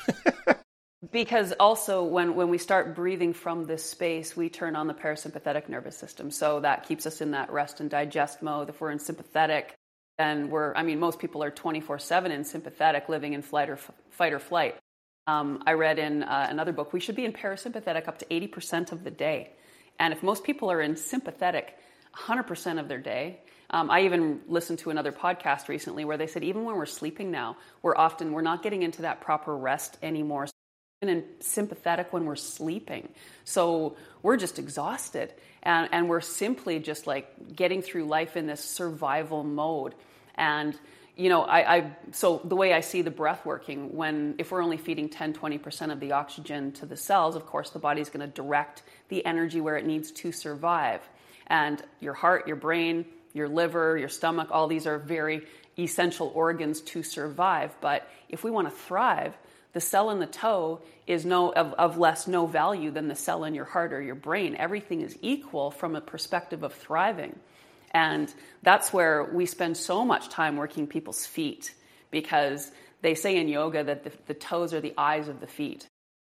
Because also when, when we start breathing from this space, we turn on the parasympathetic nervous system. So that keeps us in that rest and digest mode. If we're in sympathetic, then we're, I mean, most people are twenty-four seven in sympathetic, living in flight or f- fight or flight. Um, I read in uh, another book, we should be in parasympathetic up to eighty percent of the day. And if most people are in sympathetic one hundred percent of their day, um, I even listened to another podcast recently where they said even when we're sleeping now, we're often, we're not getting into that proper rest anymore. And in sympathetic when we're sleeping. So we're just exhausted. And, and we're simply just like getting through life in this survival mode. And You know, I, I so the way I see the breath working, when if we're only feeding ten, twenty percent of the oxygen to the cells, of course, the body's going to direct the energy where it needs to survive. And your heart, your brain, your liver, your stomach, all these are very essential organs to survive. But if we want to thrive, the cell in the toe is no of, of less no value than the cell in your heart or your brain. Everything is equal from a perspective of thriving. And that's where we spend so much time working people's feet, because they say in yoga that the, the toes are the eyes of the feet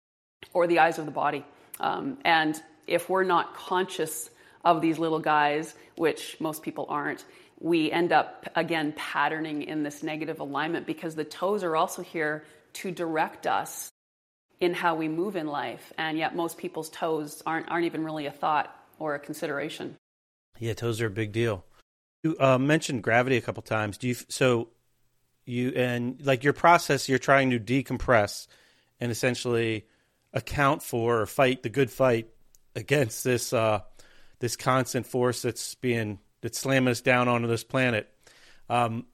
or the eyes of the body. Um, and if we're not conscious of these little guys, which most people aren't, we end up, again, patterning in this negative alignment, because the toes are also here to direct us in how we move in life. And yet most people's toes aren't aren't even really a thought or a consideration. Yeah, toes are a big deal. You uh, mentioned gravity a couple times. Do you so you and like your process? You're trying to decompress and essentially account for or fight the good fight against this uh, this constant force that's being that's slamming us down onto this planet. Um,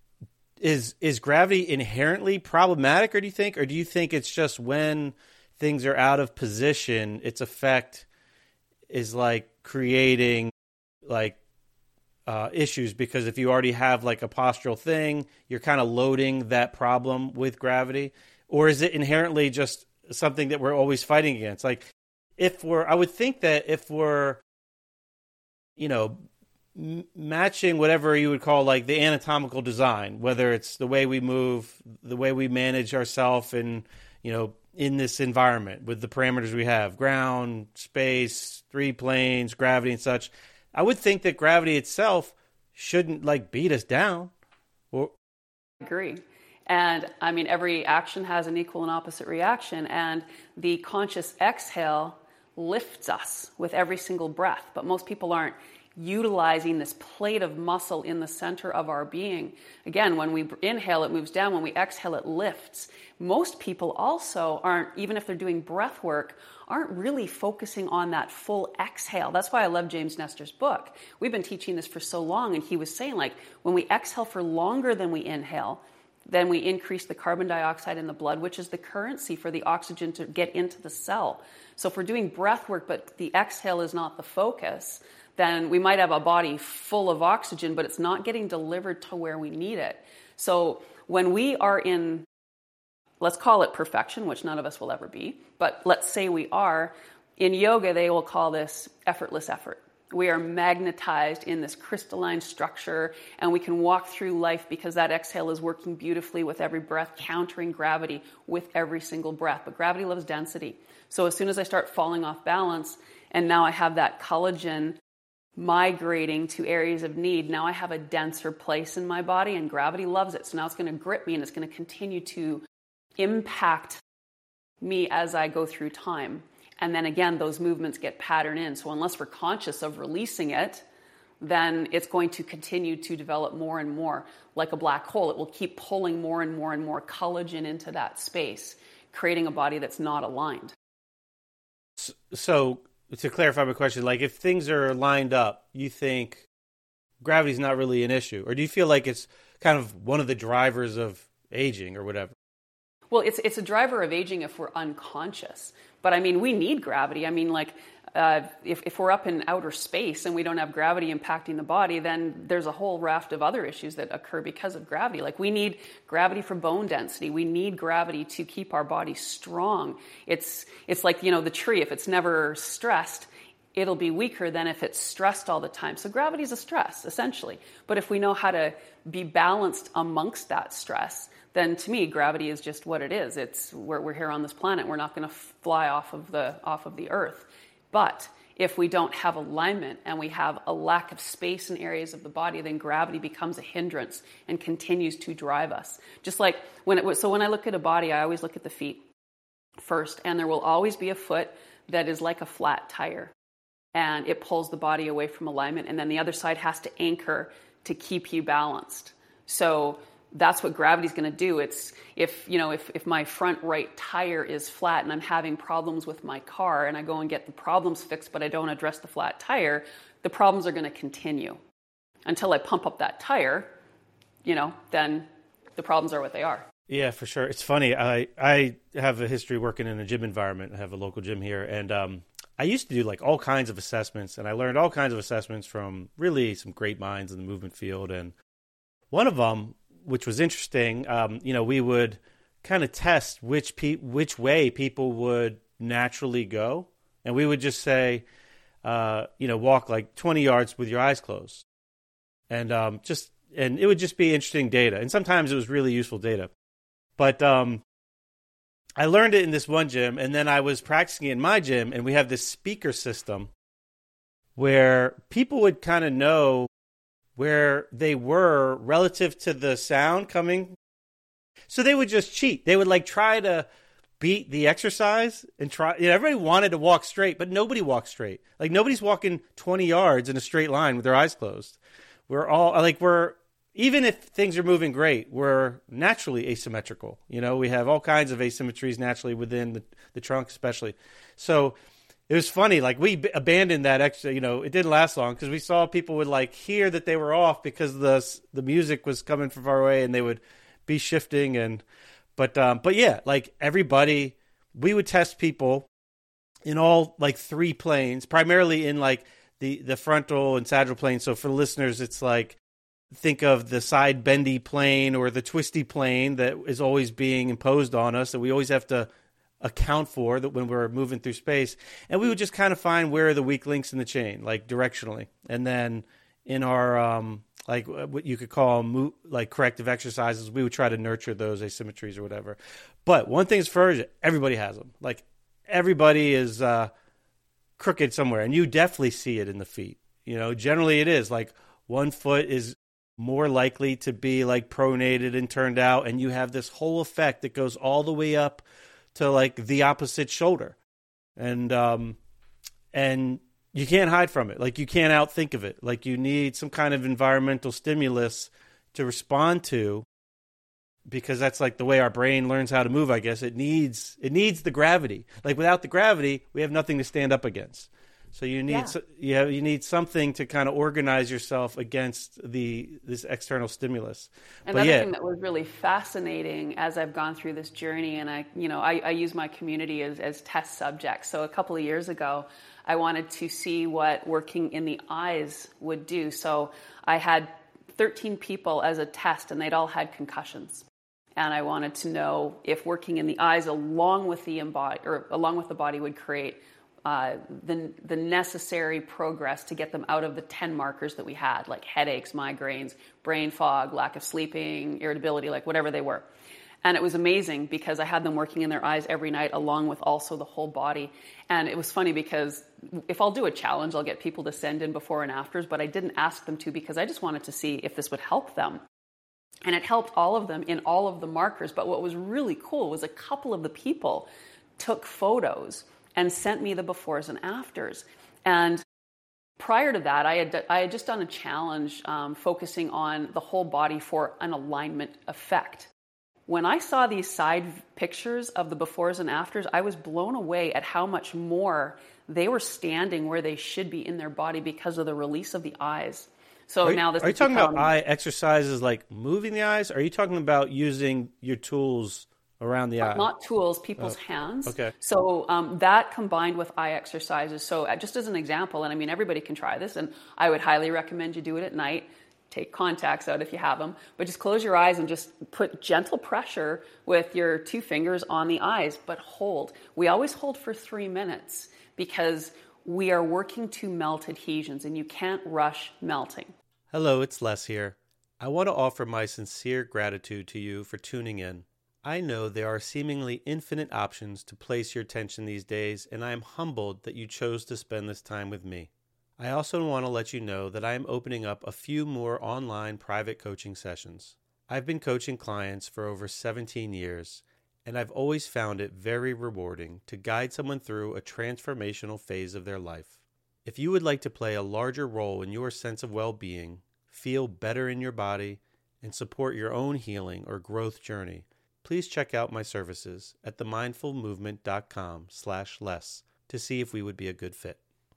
is is gravity inherently problematic, or do you think, or do you think it's just when things are out of position, its effect is like creating like uh, issues? Because if you already have like a postural thing, you're kind of loading that problem with gravity. Or is it inherently just something that we're always fighting against? Like if we're, I would think that if we're, you know, m- matching whatever you would call like the anatomical design, whether it's the way we move, the way we manage ourselves and, you know, in this environment with the parameters we have, ground, space, three planes, gravity and such, I would think that gravity itself shouldn't like beat us down. Or I agree. And I mean, every action has an equal and opposite reaction, and the conscious exhale lifts us with every single breath. But most people aren't utilizing this plate of muscle in the center of our being. Again, when we inhale, it moves down. When we exhale, it lifts. Most people also aren't, even if they're doing breath work, aren't really focusing on that full exhale. That's why I love James Nestor's book. We've been teaching this for so long, and he was saying, like, when we exhale for longer than we inhale, then we increase the carbon dioxide in the blood, which is the currency for the oxygen to get into the cell. So if we're doing breath work, but the exhale is not the focus, then we might have a body full of oxygen, but it's not getting delivered to where we need it. So when we are in, let's call it perfection, which none of us will ever be, but let's say we are, in yoga, they will call this effortless effort. We are magnetized in this crystalline structure, and we can walk through life because that exhale is working beautifully with every breath, countering gravity with every single breath. But gravity loves density. So as soon as I start falling off balance, and now I have that collagen migrating to areas of need, now I have a denser place in my body, and gravity loves it. So now it's going to grip me, and it's going to continue to impact me as I go through time. And then again, those movements get patterned in. So unless we're conscious of releasing it, then it's going to continue to develop more and more. Like a black hole, it will keep pulling more and more and more collagen into that space, creating a body that's not aligned. So to clarify my question, like if things are lined up, you think gravity's not really an issue? Or do you feel like it's kind of one of the drivers of aging or whatever? Well, it's it's a driver of aging if we're unconscious. But I mean, we need gravity. I mean, like, uh, if, if we're up in outer space and we don't have gravity impacting the body, then there's a whole raft of other issues that occur because of gravity. Like, we need gravity for bone density. We need gravity to keep our body strong. It's it's like, you know, the tree. If it's never stressed, it'll be weaker than if it's stressed all the time. So gravity is a stress, essentially. But if we know how to be balanced amongst that stress, then to me, gravity is just what it is. It's we're, we're here on this planet. We're not going to fly off of the off of the Earth. But if we don't have alignment and we have a lack of space in areas of the body, then gravity becomes a hindrance and continues to drive us. Just like when it was, so when I look at a body, I always look at the feet first, and there will always be a foot that is like a flat tire, and it pulls the body away from alignment, and then the other side has to anchor to keep you balanced. So that's what gravity's going to do. It's if, you know, if, if my front right tire is flat and I'm having problems with my car and I go and get the problems fixed, but I don't address the flat tire, the problems are going to continue until I pump up that tire, you know, then the problems are what they are. Yeah, for sure. It's funny. I, I have a history working in a gym environment. I have a local gym here, and um, I used to do like all kinds of assessments, and I learned all kinds of assessments from really some great minds in the movement field. And one of them, which was interesting, um, you know, we would kind of test which pe- which way people would naturally go. And we would just say, uh, you know, walk like twenty yards with your eyes closed. And um, just and it would just be interesting data. And sometimes it was really useful data. But um, I learned it in this one gym, and then I was practicing it in my gym, and we have this speaker system where people would kind of know where they were relative to the sound coming. So they would just cheat. They would like try to beat the exercise and try. You know, everybody wanted to walk straight, but nobody walked straight. Like nobody's walking twenty yards in a straight line with their eyes closed. We're all like, we're, even if things are moving great, we're naturally asymmetrical. You know, we have all kinds of asymmetries naturally within the, the trunk, especially. So it was funny, like we b- abandoned that extra, you know, it didn't last long because we saw people would like hear that they were off because the the music was coming from far away and they would be shifting. And, but, um, but yeah, like everybody, we would test people in all like three planes, primarily in like the, the frontal and sagittal plane. So for listeners, it's like, think of the side bendy plane or the twisty plane that is always being imposed on us that we always have to account for that when we're moving through space. And we would just kind of find where are the weak links in the chain, like directionally. And then in our, um, like what you could call mo- like corrective exercises, we would try to nurture those asymmetries or whatever. But one thing is for sure, everybody has them. Like everybody is uh, crooked somewhere, and you definitely see it in the feet. You know, generally it is like one foot is more likely to be like pronated and turned out, and you have this whole effect that goes all the way up to like the opposite shoulder. And, um, and you can't hide from it. Like you can't outthink of it. Like you need some kind of environmental stimulus to respond to, because that's like the way our brain learns how to move, I guess. It needs, it needs the gravity. Like without the gravity, we have nothing to stand up against. So you need, yeah. you have, you need something to kind of organize yourself against the this external stimulus. Another but yeah. thing that was really fascinating as I've gone through this journey, and I, you know, I, I use my community as, as test subjects. So a couple of years ago, I wanted to see what working in the eyes would do. So I had thirteen people as a test, and they'd all had concussions. And I wanted to know if working in the eyes along with the embody or along with the body would create Uh, the the necessary progress to get them out of the ten markers that we had, like headaches, migraines, brain fog, lack of sleeping, irritability, like whatever they were. And it was amazing because I had them working in their eyes every night along with also the whole body. And it was funny because if I'll do a challenge, I'll get people to send in before and afters, but I didn't ask them to because I just wanted to see if this would help them. And it helped all of them in all of the markers. But what was really cool was a couple of the people took photos and sent me the befores and afters. And prior to that, I had I had just done a challenge um, focusing on the whole body for an alignment effect. When I saw these side pictures of the befores and afters, I was blown away at how much more they were standing where they should be in their body because of the release of the eyes. So are, now this are you has talking become, about eye exercises like moving the eyes? Or are you talking about using your tools around the eye? Not tools, people's oh, hands. Okay. So um, that combined with eye exercises. So uh, just as an example, and I mean, everybody can try this, and I would highly recommend you do it at night. Take contacts out if you have them, but just close your eyes and just put gentle pressure with your two fingers on the eyes, but hold. We always hold for three minutes because we are working to melt adhesions, and you can't rush melting. Hello, it's Les here. I want to offer my sincere gratitude to you for tuning in. I know there are seemingly infinite options to place your attention these days, and I am humbled that you chose to spend this time with me. I also want to let you know that I am opening up a few more online private coaching sessions. I've been coaching clients for over seventeen years, and I've always found it very rewarding to guide someone through a transformational phase of their life. If you would like to play a larger role in your sense of well-being, feel better in your body, and support your own healing or growth journey, please check out my services at themindfulmovement.com slash less to see if we would be a good fit.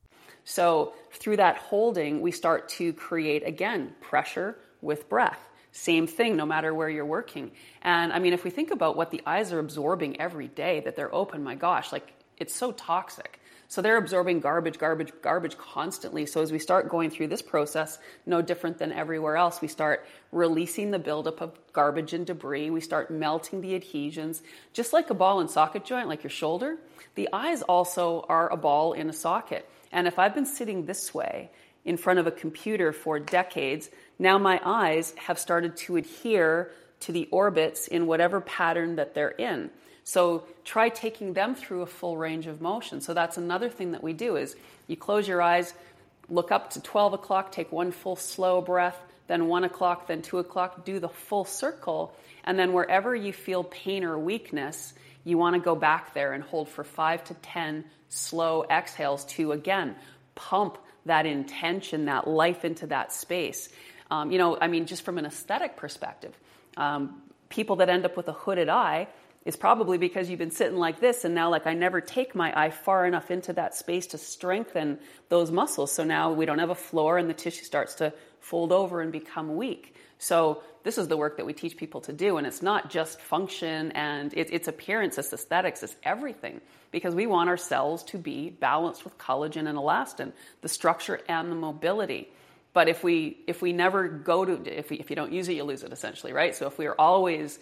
So through that holding, we start to create, again, pressure with breath. Same thing, no matter where you're working. And I mean, if we think about what the eyes are absorbing every day that they're open, my gosh, like it's so toxic. So they're absorbing garbage, garbage, garbage constantly. So as we start going through this process, no different than everywhere else, we start releasing the buildup of garbage and debris. We start melting the adhesions. Just like a ball and socket joint, like your shoulder, the eyes also are a ball in a socket. And if I've been sitting this way in front of a computer for decades, now my eyes have started to adhere to the orbits in whatever pattern that they're in. So try taking them through a full range of motion. So that's another thing that we do is you close your eyes, look up to twelve o'clock, take one full slow breath, then one o'clock, then two o'clock, do the full circle. And then wherever you feel pain or weakness, you want to go back there and hold for five to ten slow exhales to, again, pump that intention, that life into that space. Um, you know, I mean, just from an aesthetic perspective, um, people that end up with a hooded eye is probably because you've been sitting like this, and now like I never take my eye far enough into that space to strengthen those muscles. So now we don't have a floor and the tissue starts to fold over and become weak. So this is the work that we teach people to do, and it's not just function and it, it's appearance, it's aesthetics, it's everything, because we want our cells to be balanced with collagen and elastin, the structure and the mobility. But if we if we never go to, if, we, if you don't use it, you lose it essentially, right? So if we are always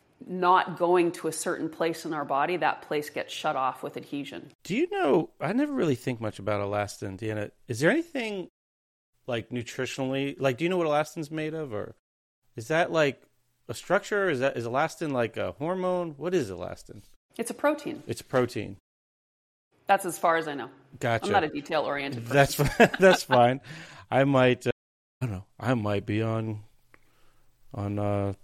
not going to a certain place in our body, that place gets shut off with adhesion. Do you know, I never really think much about elastin, Deanna. Is there anything like nutritionally, like do you know what elastin's made of, or is that like a structure? Is that is elastin like a hormone? What is elastin? It's a protein. It's a protein. That's as far as I know. Gotcha. I'm not a detail-oriented person. That's that's fine. I might, uh, I don't know, I might be on, on, uh,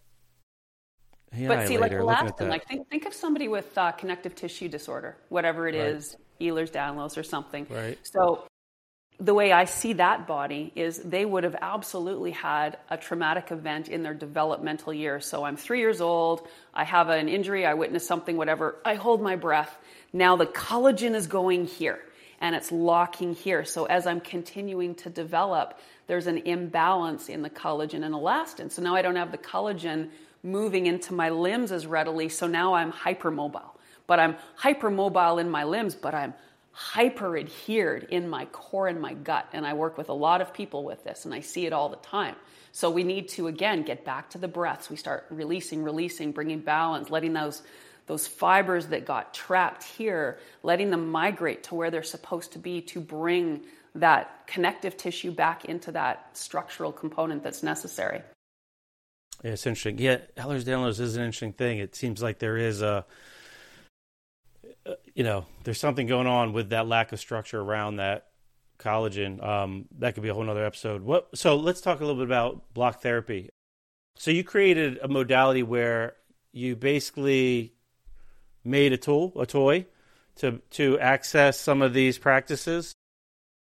A I but see, like later, elastin, like think, think of somebody with uh, connective tissue disorder, whatever it Right. is, Ehlers-Danlos or something. Right. So the way I see that body is they would have absolutely had a traumatic event in their developmental years. So I'm three years old, I have an injury, I witnessed something, whatever, I hold my breath. Now the collagen is going here and it's locking here. So as I'm continuing to develop, there's an imbalance in the collagen and elastin. So now I don't have the collagen moving into my limbs as readily. So now I'm hypermobile. But I'm hypermobile in my limbs, but I'm hyper adhered in my core and my gut. And I work with a lot of people with this, and I see it all the time. So we need to, again, get back to the breaths. We start releasing, releasing, bringing balance, letting those those fibers that got trapped here, letting them migrate to where they're supposed to be to bring that connective tissue back into that structural component that's necessary. Yeah, it's interesting. Yeah, Ehlers-Danlos is an interesting thing. It seems like there is a, you know, there's something going on with that lack of structure around that collagen. Um, that could be a whole nother episode. What? So let's talk a little bit about block therapy. So you created a modality where you basically made a tool, a toy, to to access some of these practices.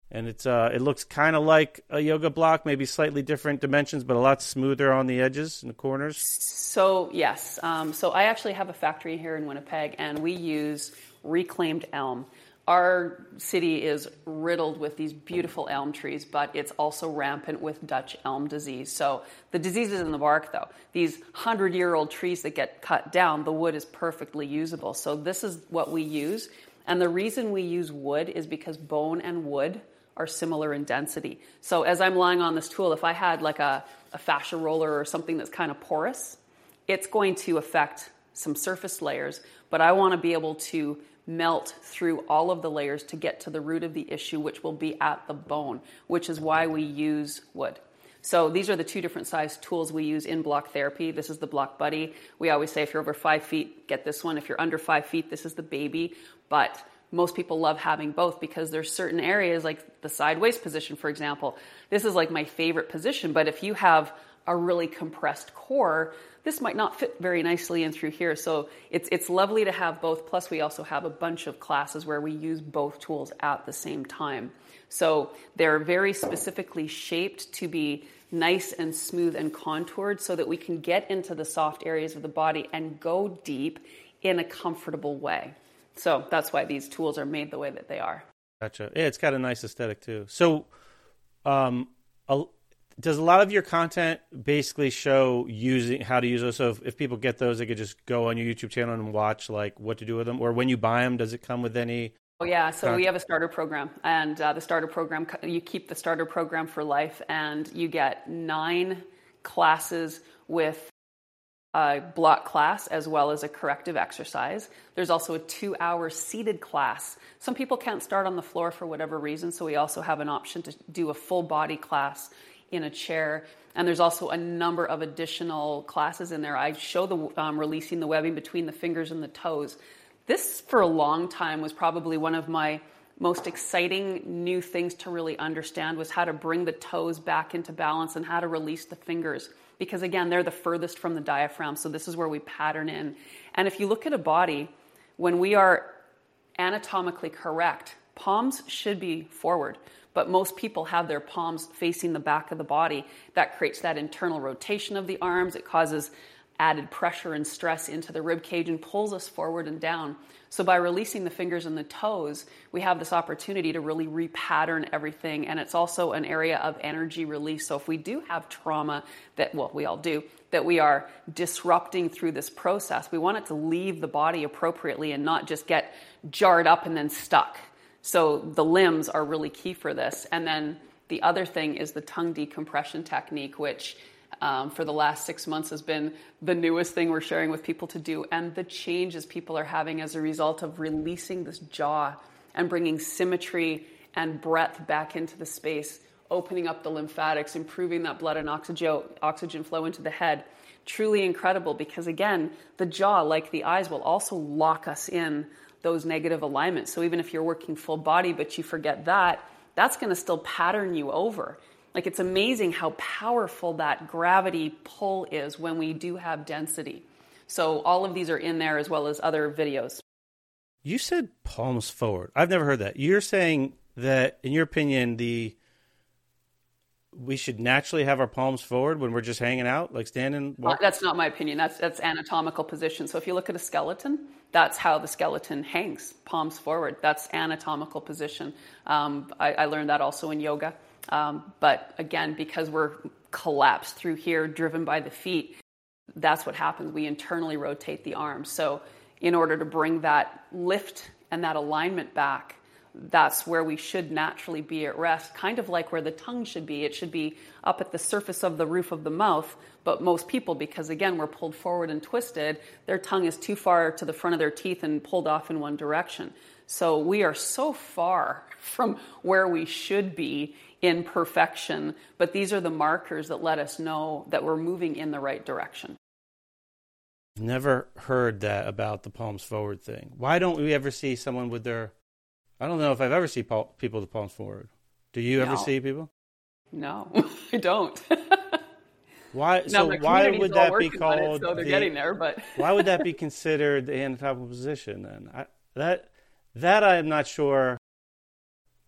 And it's uh, it looks kind of like a yoga block, maybe slightly different dimensions, but a lot smoother on the edges and the corners. So, yes. Um, so I actually have a factory here in Winnipeg, and we use reclaimed elm. Our city is riddled with these beautiful elm trees, but it's also rampant with Dutch elm disease. So the disease is in the bark, though. These hundred-year-old trees that get cut down, the wood is perfectly usable. So this is what we use. And the reason we use wood is because bone and wood are similar in density. So as I'm lying on this tool, if I had like a, a fascia roller or something that's kind of porous, it's going to affect some surface layers, but I want to be able to melt through all of the layers to get to the root of the issue, which will be at the bone, which is why we use wood. So these are the two different size tools we use in block therapy. This is the Block Buddy. We always say if you're over five feet, get this one. If you're under five feet, this is the baby. But most people love having both because there's certain areas like the side waist position, for example. This is like my favorite position, but if you have a really compressed core, this might not fit very nicely in through here. So it's it's lovely to have both. Plus we also have a bunch of classes where we use both tools at the same time. So they're very specifically shaped to be nice and smooth and contoured so that we can get into the soft areas of the body and go deep in a comfortable way. So that's why these tools are made the way that they are. Gotcha. Yeah, it's got a nice aesthetic too. So um, a, does a lot of your content basically show using how to use those? So if, if people get those, they could just go on your YouTube channel and watch like what to do with them? Or when you buy them, does it come with any? Oh yeah, so we have a starter program, and uh, the starter program, you keep the starter program for life, and you get nine classes with a block class as well as a corrective exercise. There's also a two-hour seated class. Some people can't start on the floor for whatever reason, so we also have an option to do a full body class in a chair. And there's also a number of additional classes in there. I show the um, releasing the webbing between the fingers and the toes. This, for a long time, was probably one of my most exciting new things to really understand, was how to bring the toes back into balance and how to release the fingers. Because again, they're the furthest from the diaphragm, so this is where we pattern in. And if you look at a body, when we are anatomically correct, palms should be forward, but most people have their palms facing the back of the body. That creates that internal rotation of the arms. It causes added pressure and stress into the rib cage and pulls us forward and down. So by releasing the fingers and the toes, we have this opportunity to really repattern everything. And it's also an area of energy release. So if we do have trauma that, well, we all do, that we are disrupting through this process, we want it to leave the body appropriately and not just get jarred up and then stuck. So the limbs are really key for this. And then the other thing is the tongue decompression technique, which Um, for the last six months has been the newest thing we're sharing with people to do, and the changes people are having as a result of releasing this jaw and bringing symmetry and breadth back into the space, opening up the lymphatics, improving that blood and oxygen, oxygen flow into the head. Truly incredible, because again, the jaw, like the eyes, will also lock us in those negative alignments. So even if you're working full body, but you forget that, that's going to still pattern you over. Like, it's amazing how powerful that gravity pull is when we do have density. So all of these are in there as well as other videos. You said palms forward. I've never heard that. You're saying that, in your opinion, the we should naturally have our palms forward when we're just hanging out, like standing? Uh, that's not my opinion. That's that's anatomical position. So if you look at a skeleton, that's how the skeleton hangs, palms forward. That's anatomical position. Um, I, I learned that also in yoga. Um, but again, because we're collapsed through here, driven by the feet, that's what happens. We internally rotate the arms. So in order to bring that lift and that alignment back, that's where we should naturally be at rest, kind of like where the tongue should be. It should be up at the surface of the roof of the mouth. But most people, because again, we're pulled forward and twisted, their tongue is too far to the front of their teeth and pulled off in one direction. So we are so far from where we should be in perfection, but these are the markers that let us know that we're moving in the right direction. Never heard that about the palms forward thing. Why don't we ever see someone with their, I don't know if I've ever seen pal- people with palms forward. Do you ever No. see people? No, I don't. Why? No, So my why community's would all that be working on it, called? so they're the- getting there, but Why would that be considered the anatomical position then? I, that that I am not sure.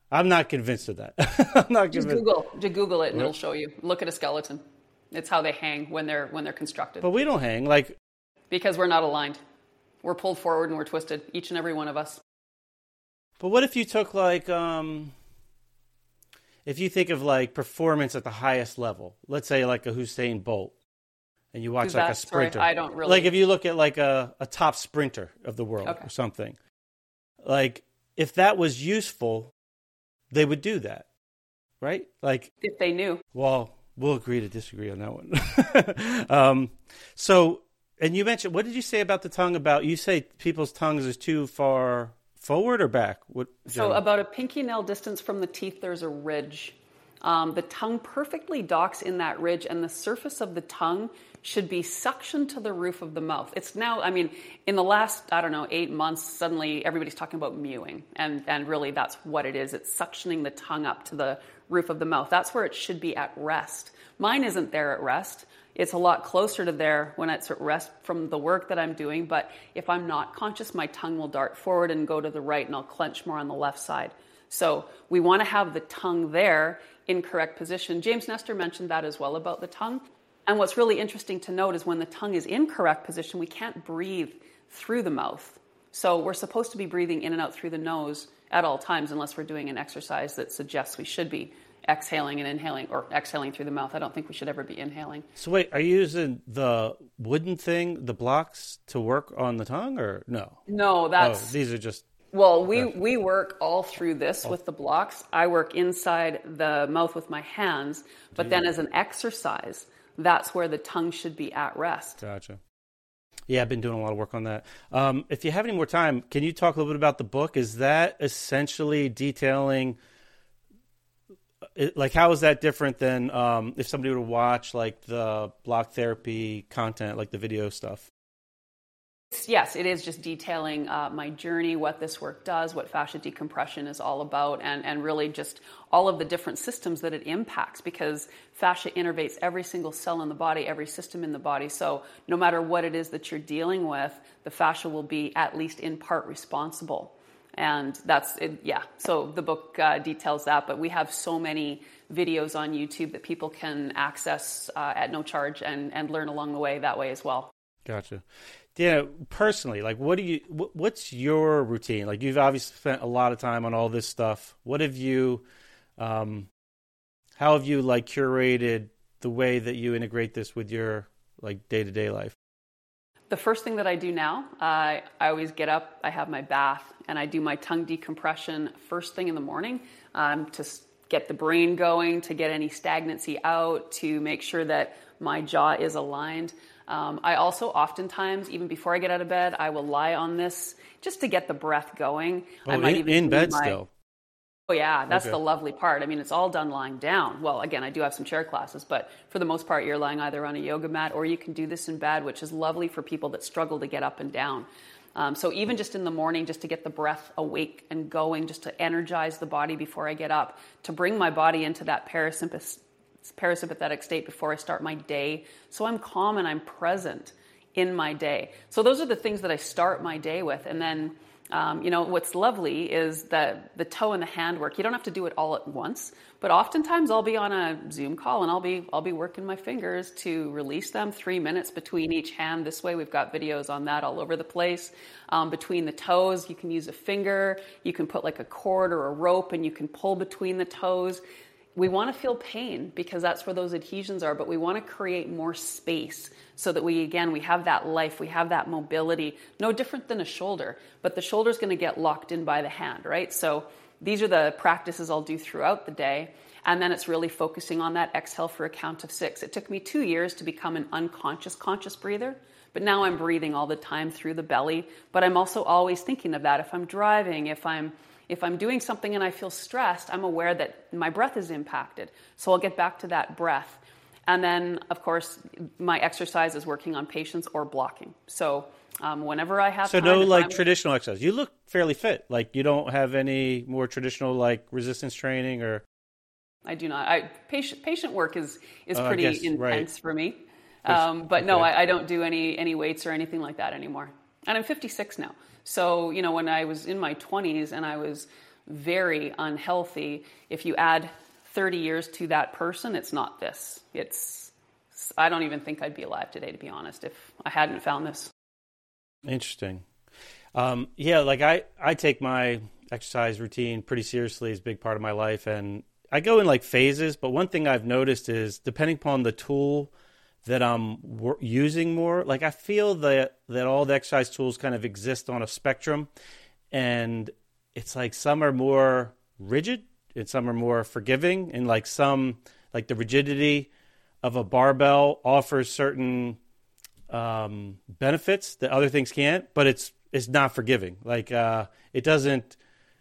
I'm not convinced of that. I'm not Just convinced. Google, just Google it and it'll show you. Look at a skeleton. It's how they hang when they're when they're constructed. But we don't hang like because we're not aligned. We're pulled forward and we're twisted, each and every one of us. But what if you took like um if you think of like performance at the highest level, let's say like a Usain Bolt, and you watch Who's like that? a sprinter. Sorry, I don't really. Like if you look at like a, a top sprinter of the world Okay. or something, like if that was useful, they would do that, right? Like if they knew. Well, we'll agree to disagree on that one. um, so, and you mentioned, what did you say about the tongue? About you say people's tongues is too far forward or back? What? So Jenna? about a pinky nail distance from the teeth, there's a ridge. Um, the tongue perfectly docks in that ridge, and the surface of the tongue should be suctioned to the roof of the mouth. It's now, I mean, in the last, I don't know, eight months, suddenly everybody's talking about mewing. And, and really that's what it is. It's suctioning the tongue up to the roof of the mouth. That's where it should be at rest. Mine isn't there at rest. It's a lot closer to there when it's at rest from the work that I'm doing. But if I'm not conscious, my tongue will dart forward and go to the right, and I'll clench more on the left side. So we want to have the tongue there in correct position. James Nestor mentioned that as well about the tongue. And what's really interesting to note is when the tongue is in correct position, we can't breathe through the mouth. So we're supposed to be breathing in and out through the nose at all times, unless we're doing an exercise that suggests we should be exhaling and inhaling, or exhaling through the mouth. I don't think we should ever be inhaling. So wait, are you using the wooden thing, the blocks, to work on the tongue, or no? No, that's... Oh, these are just... Well, we, we work all through this with the blocks. I work inside the mouth with my hands, but then as an exercise, that's where the tongue should be at rest. Gotcha. Yeah, I've been doing a lot of work on that. Um, if you have any more time, can you talk a little bit about the book? Is that essentially detailing, like, how is that different than um, if somebody were to watch, like, the block therapy content, like the video stuff? Yes, it is just detailing uh, my journey, what this work does, what fascia decompression is all about, and, and really just all of the different systems that it impacts, because fascia innervates every single cell in the body, every system in the body. So no matter what it is that you're dealing with, the fascia will be at least in part responsible. And that's, it, yeah, so the book uh, details that, but we have so many videos on YouTube that people can access uh, at no charge and, and learn along the way that way as well. Gotcha. Yeah, personally, like, what do you? What, what's your routine? Like, you've obviously spent a lot of time on all this stuff. What have you? Um, how have you like curated the way that you integrate this with your like day to day life? The first thing that I do now, uh, I always get up, I have my bath, and I do my tongue decompression first thing in the morning um, to get the brain going, to get any stagnancy out, to make sure that my jaw is aligned. Um, I also oftentimes, even before I get out of bed, I will lie on this just to get the breath going. Oh, I might in, even in bed my, still? Oh yeah, that's Okay. the lovely part. I mean, it's all done lying down. Well, again, I do have some chair classes, but for the most part, you're lying either on a yoga mat or you can do this in bed, which is lovely for people that struggle to get up and down. Um, so even just in the morning, just to get the breath awake and going, just to energize the body before I get up, to bring my body into that parasympath- parasympathetic state before I start my day. So I'm calm and I'm present in my day. So those are the things that I start my day with. And then, um, you know, what's lovely is that the toe and the hand work. You don't have to do it all at once, but oftentimes I'll be on a Zoom call and I'll be I'll be working my fingers to release them. Three minutes between each hand. This way, we've got videos on that all over the place. Um, between the toes, you can use a finger. You can put like a cord or a rope, and you can pull between the toes. We want to feel pain because that's where those adhesions are, but we want to create more space so that we, again, we have that life, we have that mobility, no different than a shoulder, but the shoulder's going to get locked in by the hand, right? So these are the practices I'll do throughout the day. And then it's really focusing on that exhale for a count of six. It took me two years to become an unconscious, conscious breather, but now I'm breathing all the time through the belly. But I'm also always thinking of that. If I'm driving, if I'm If I'm doing something and I feel stressed, I'm aware that my breath is impacted. So I'll get back to that breath. And then, of course, my exercise is working on patience or blocking. So um, whenever I have So time... no, like, I'm, traditional exercise. You look fairly fit. Like, you don't have any more traditional, like, resistance training or... I do not. I patient, patient work is, is Oh, I pretty guess, intense right. for me. Um, but no, okay. I, I don't do any, any weights or anything like that anymore. And I'm fifty-six now. So, you know, when I was in my twenties and I was very unhealthy. If you add thirty years to that person, it's not this. It's, I don't even think I'd be alive today, to be honest, if I hadn't found this. Interesting. Um, yeah, like I, I take my exercise routine pretty seriously. It's a big part of my life. And I go in like phases, but one thing I've noticed is depending upon the tool that I'm wor- using more, like I feel that, that all the exercise tools kind of exist on a spectrum, and it's like some are more rigid and some are more forgiving, and like some, like the rigidity of a barbell offers certain um, benefits that other things can't, but it's, it's not forgiving. Like uh, it doesn't,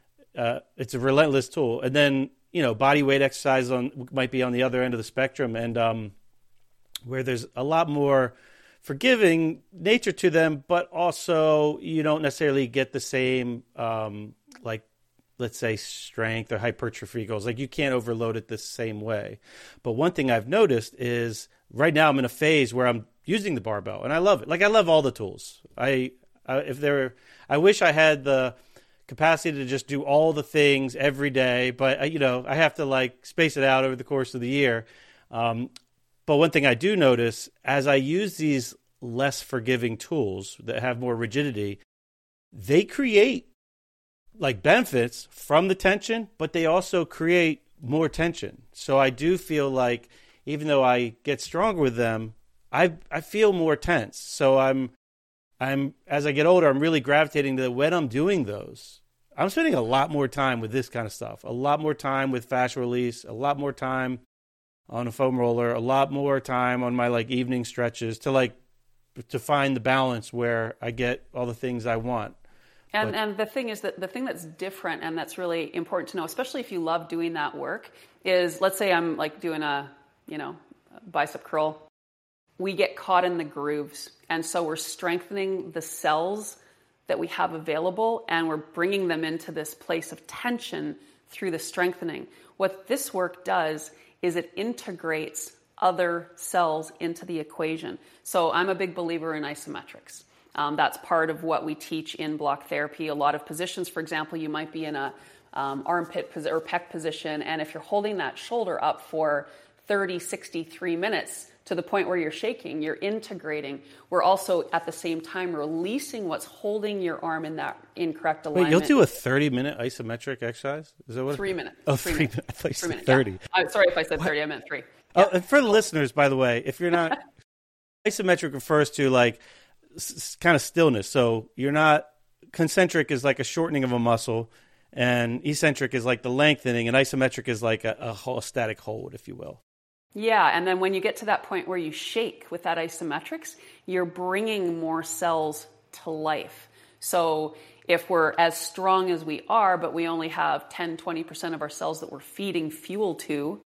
uh, it's a relentless tool. And then, you know, body weight exercise on might be on the other end of the spectrum, and um, where there's a lot more forgiving nature to them, but also you don't necessarily get the same, um, like, let's say, strength or hypertrophy goals. Like you can't overload it the same way. But one thing I've noticed is right now I'm in a phase where I'm using the barbell, and I love it. Like I love all the tools. I, I if there, I wish I had the capacity to just do all the things every day, but you know, I have to like space it out over the course of the year. Um, but one thing I do notice as I use these less forgiving tools that have more rigidity, they create like benefits from the tension, but they also create more tension. So I do feel like even though I get stronger with them, I I feel more tense. So I'm I'm as I get older, I'm really gravitating to when I'm doing those. I'm spending a lot more time with this kind of stuff, a lot more time with fascia release, a lot more time on a foam roller, a lot more time on my like evening stretches to like to find the balance where I get all the things I want. And But, and the thing is that the thing that's different and that's really important to know, especially if you love doing that work, is let's say I'm like doing a, you know, bicep curl. We get caught in the grooves. And so we're strengthening the cells that we have available, and we're bringing them into this place of tension through the strengthening. What this work does is it integrates other cells into the equation. So I'm a big believer in isometrics. Um, that's part of what we teach in block therapy. A lot of positions, for example, you might be in a um, armpit pos- or pec position, and if you're holding that shoulder up for thirty, sixty-three minutes to the point where you're shaking, you're integrating. We're also at the same time releasing what's holding your arm in that incorrect alignment. wait, you'll do a thirty minute isometric exercise? Is that what? Three minutes. Oh, three, three minutes. minutes. I thought you Three said minutes. thirty. Yeah. I'm sorry if I said thirty. I meant three. Oh, Yeah. and for the listeners, by the way, if you're not, isometric refers to like s- kind of stillness. So you're not, concentric is like a shortening of a muscle, and eccentric is like the lengthening, and isometric is like a, a, whole, a static hold, if you will. Yeah, and then when you get to that point where you shake with that isometrics, you're bringing more cells to life. So if we're as strong as we are, but we only have ten, twenty percent of our cells that we're feeding fuel to,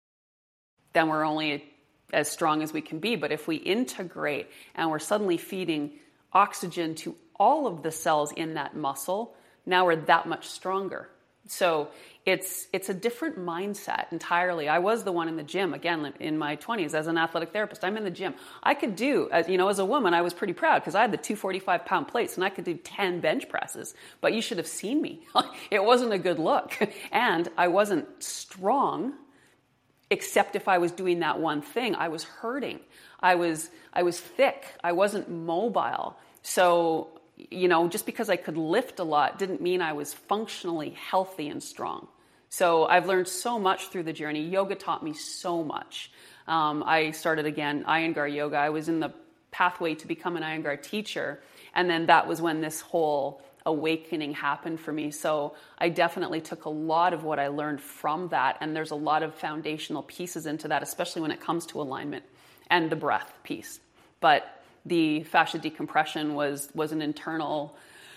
then we're only as strong as we can be. But if we integrate and we're suddenly feeding oxygen to all of the cells in that muscle, now we're that much stronger. So it's it's a different mindset entirely. I was the one in the gym, again, in my twenties as an athletic therapist. I'm in the gym. I could do, as, you know, as a woman, I was pretty proud because I had the two forty-five pound plates and I could do ten bench presses. But you should have seen me. It wasn't a good look. And I wasn't strong, except if I was doing that one thing. I was hurting. I was I was thick. I wasn't mobile. So, you know, just because I could lift a lot didn't mean I was functionally healthy and strong. So I've learned so much through the journey. Yoga taught me so much. Um, I started, again, Iyengar Yoga. I was in the pathway to become an Iyengar teacher. And then that was when this whole awakening happened for me. So I definitely took a lot of what I learned from that. And there's a lot of foundational pieces into that, especially when it comes to alignment and the breath piece. But the fascia decompression was was an internal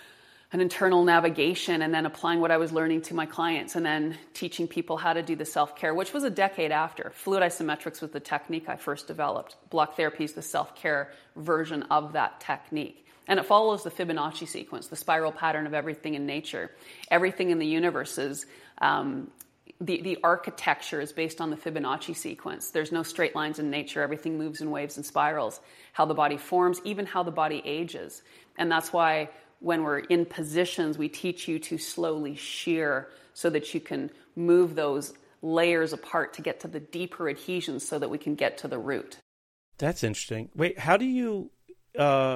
an internal navigation, and then applying what I was learning to my clients, and then teaching people how to do the self-care, which was a decade after. Fluid isometrics was the technique I first developed. Block therapy is the self-care version of that technique. And it follows the Fibonacci sequence, the spiral pattern of everything in nature. Everything in the universe is um, The, the architecture is based on the Fibonacci sequence. There's no straight lines in nature. Everything moves in waves and spirals. How the body forms, even how the body ages. And that's why when we're in positions, we teach you to slowly shear so that you can move those layers apart to get to the deeper adhesions so that we can get to the root. That's interesting. Wait, how do you uh,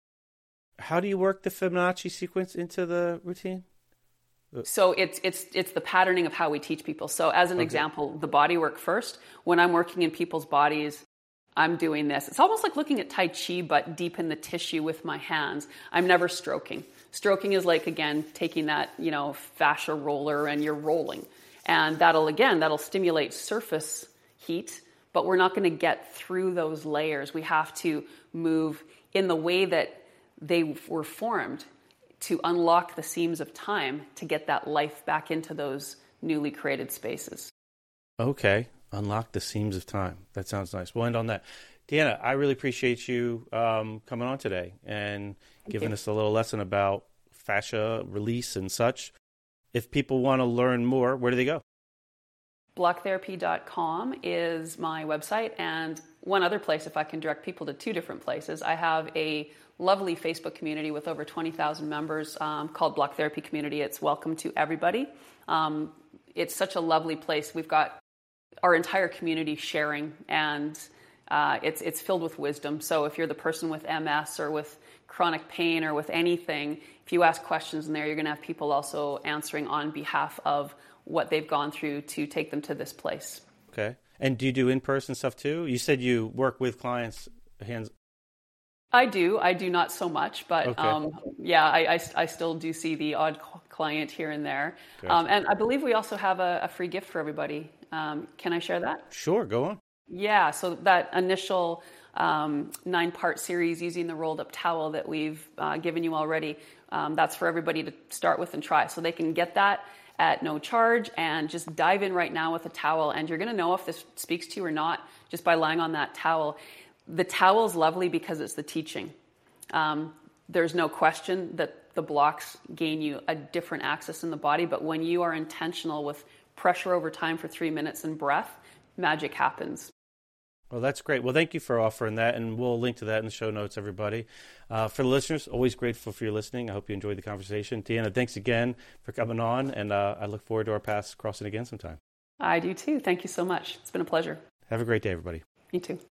how do you work the Fibonacci sequence into the routine? So it's it's it's the patterning of how we teach people. So as an okay. example, the body work first. When I'm working in people's bodies, I'm doing this. It's almost like looking at Tai Chi, but deep in the tissue with my hands. I'm never stroking. Stroking is like, again, taking that, you know, fascia roller and you're rolling. And that'll, again, that'll stimulate surface heat, but we're not going to get through those layers. We have to move in the way that they were formed to unlock the seams of time to get that life back into those newly created spaces. Okay. Unlock the seams of time. That sounds nice. We'll end on that. Deanna, I really appreciate you um, coming on today and Thank giving you. us a little lesson about fascia release and such. If people want to learn more, where do they go? block therapy dot com is my website. And one other place, if I can direct people to two different places, I have a lovely Facebook community with over twenty thousand members um, called Block Therapy Community. It's welcome to everybody. Um, it's such a lovely place. We've got our entire community sharing, and uh, it's it's filled with wisdom. So if you're the person with M S or with chronic pain or with anything, if you ask questions in there, you're going to have people also answering on behalf of what they've gone through to take them to this place. Okay. And do you do in-person stuff too? You said you work with clients hands. I do. I do not so much, but okay. um, yeah, I, I, I still do see the odd client here and there. Gotcha. Um, and I believe we also have a, a free gift for everybody. Um, can I share that? Sure, go on. Yeah, so that initial um, nine-part series using the rolled-up towel that we've uh, given you already, um, that's for everybody to start with and try. So they can get that at no charge and just dive in right now with a towel. And you're going to know if this speaks to you or not just by lying on that towel. The towel's lovely because it's the teaching. Um, there's no question that the blocks gain you a different access in the body, but when you are intentional with pressure over time for three minutes and breath, magic happens. Well, that's great. Well, thank you for offering that, and we'll link to that in the show notes, everybody. Uh, for the listeners, always grateful for your listening. I hope you enjoyed the conversation. Deanna, thanks again for coming on, and uh, I look forward to our paths crossing again sometime. I do too. Thank you so much. It's been a pleasure. Have a great day, everybody. You too.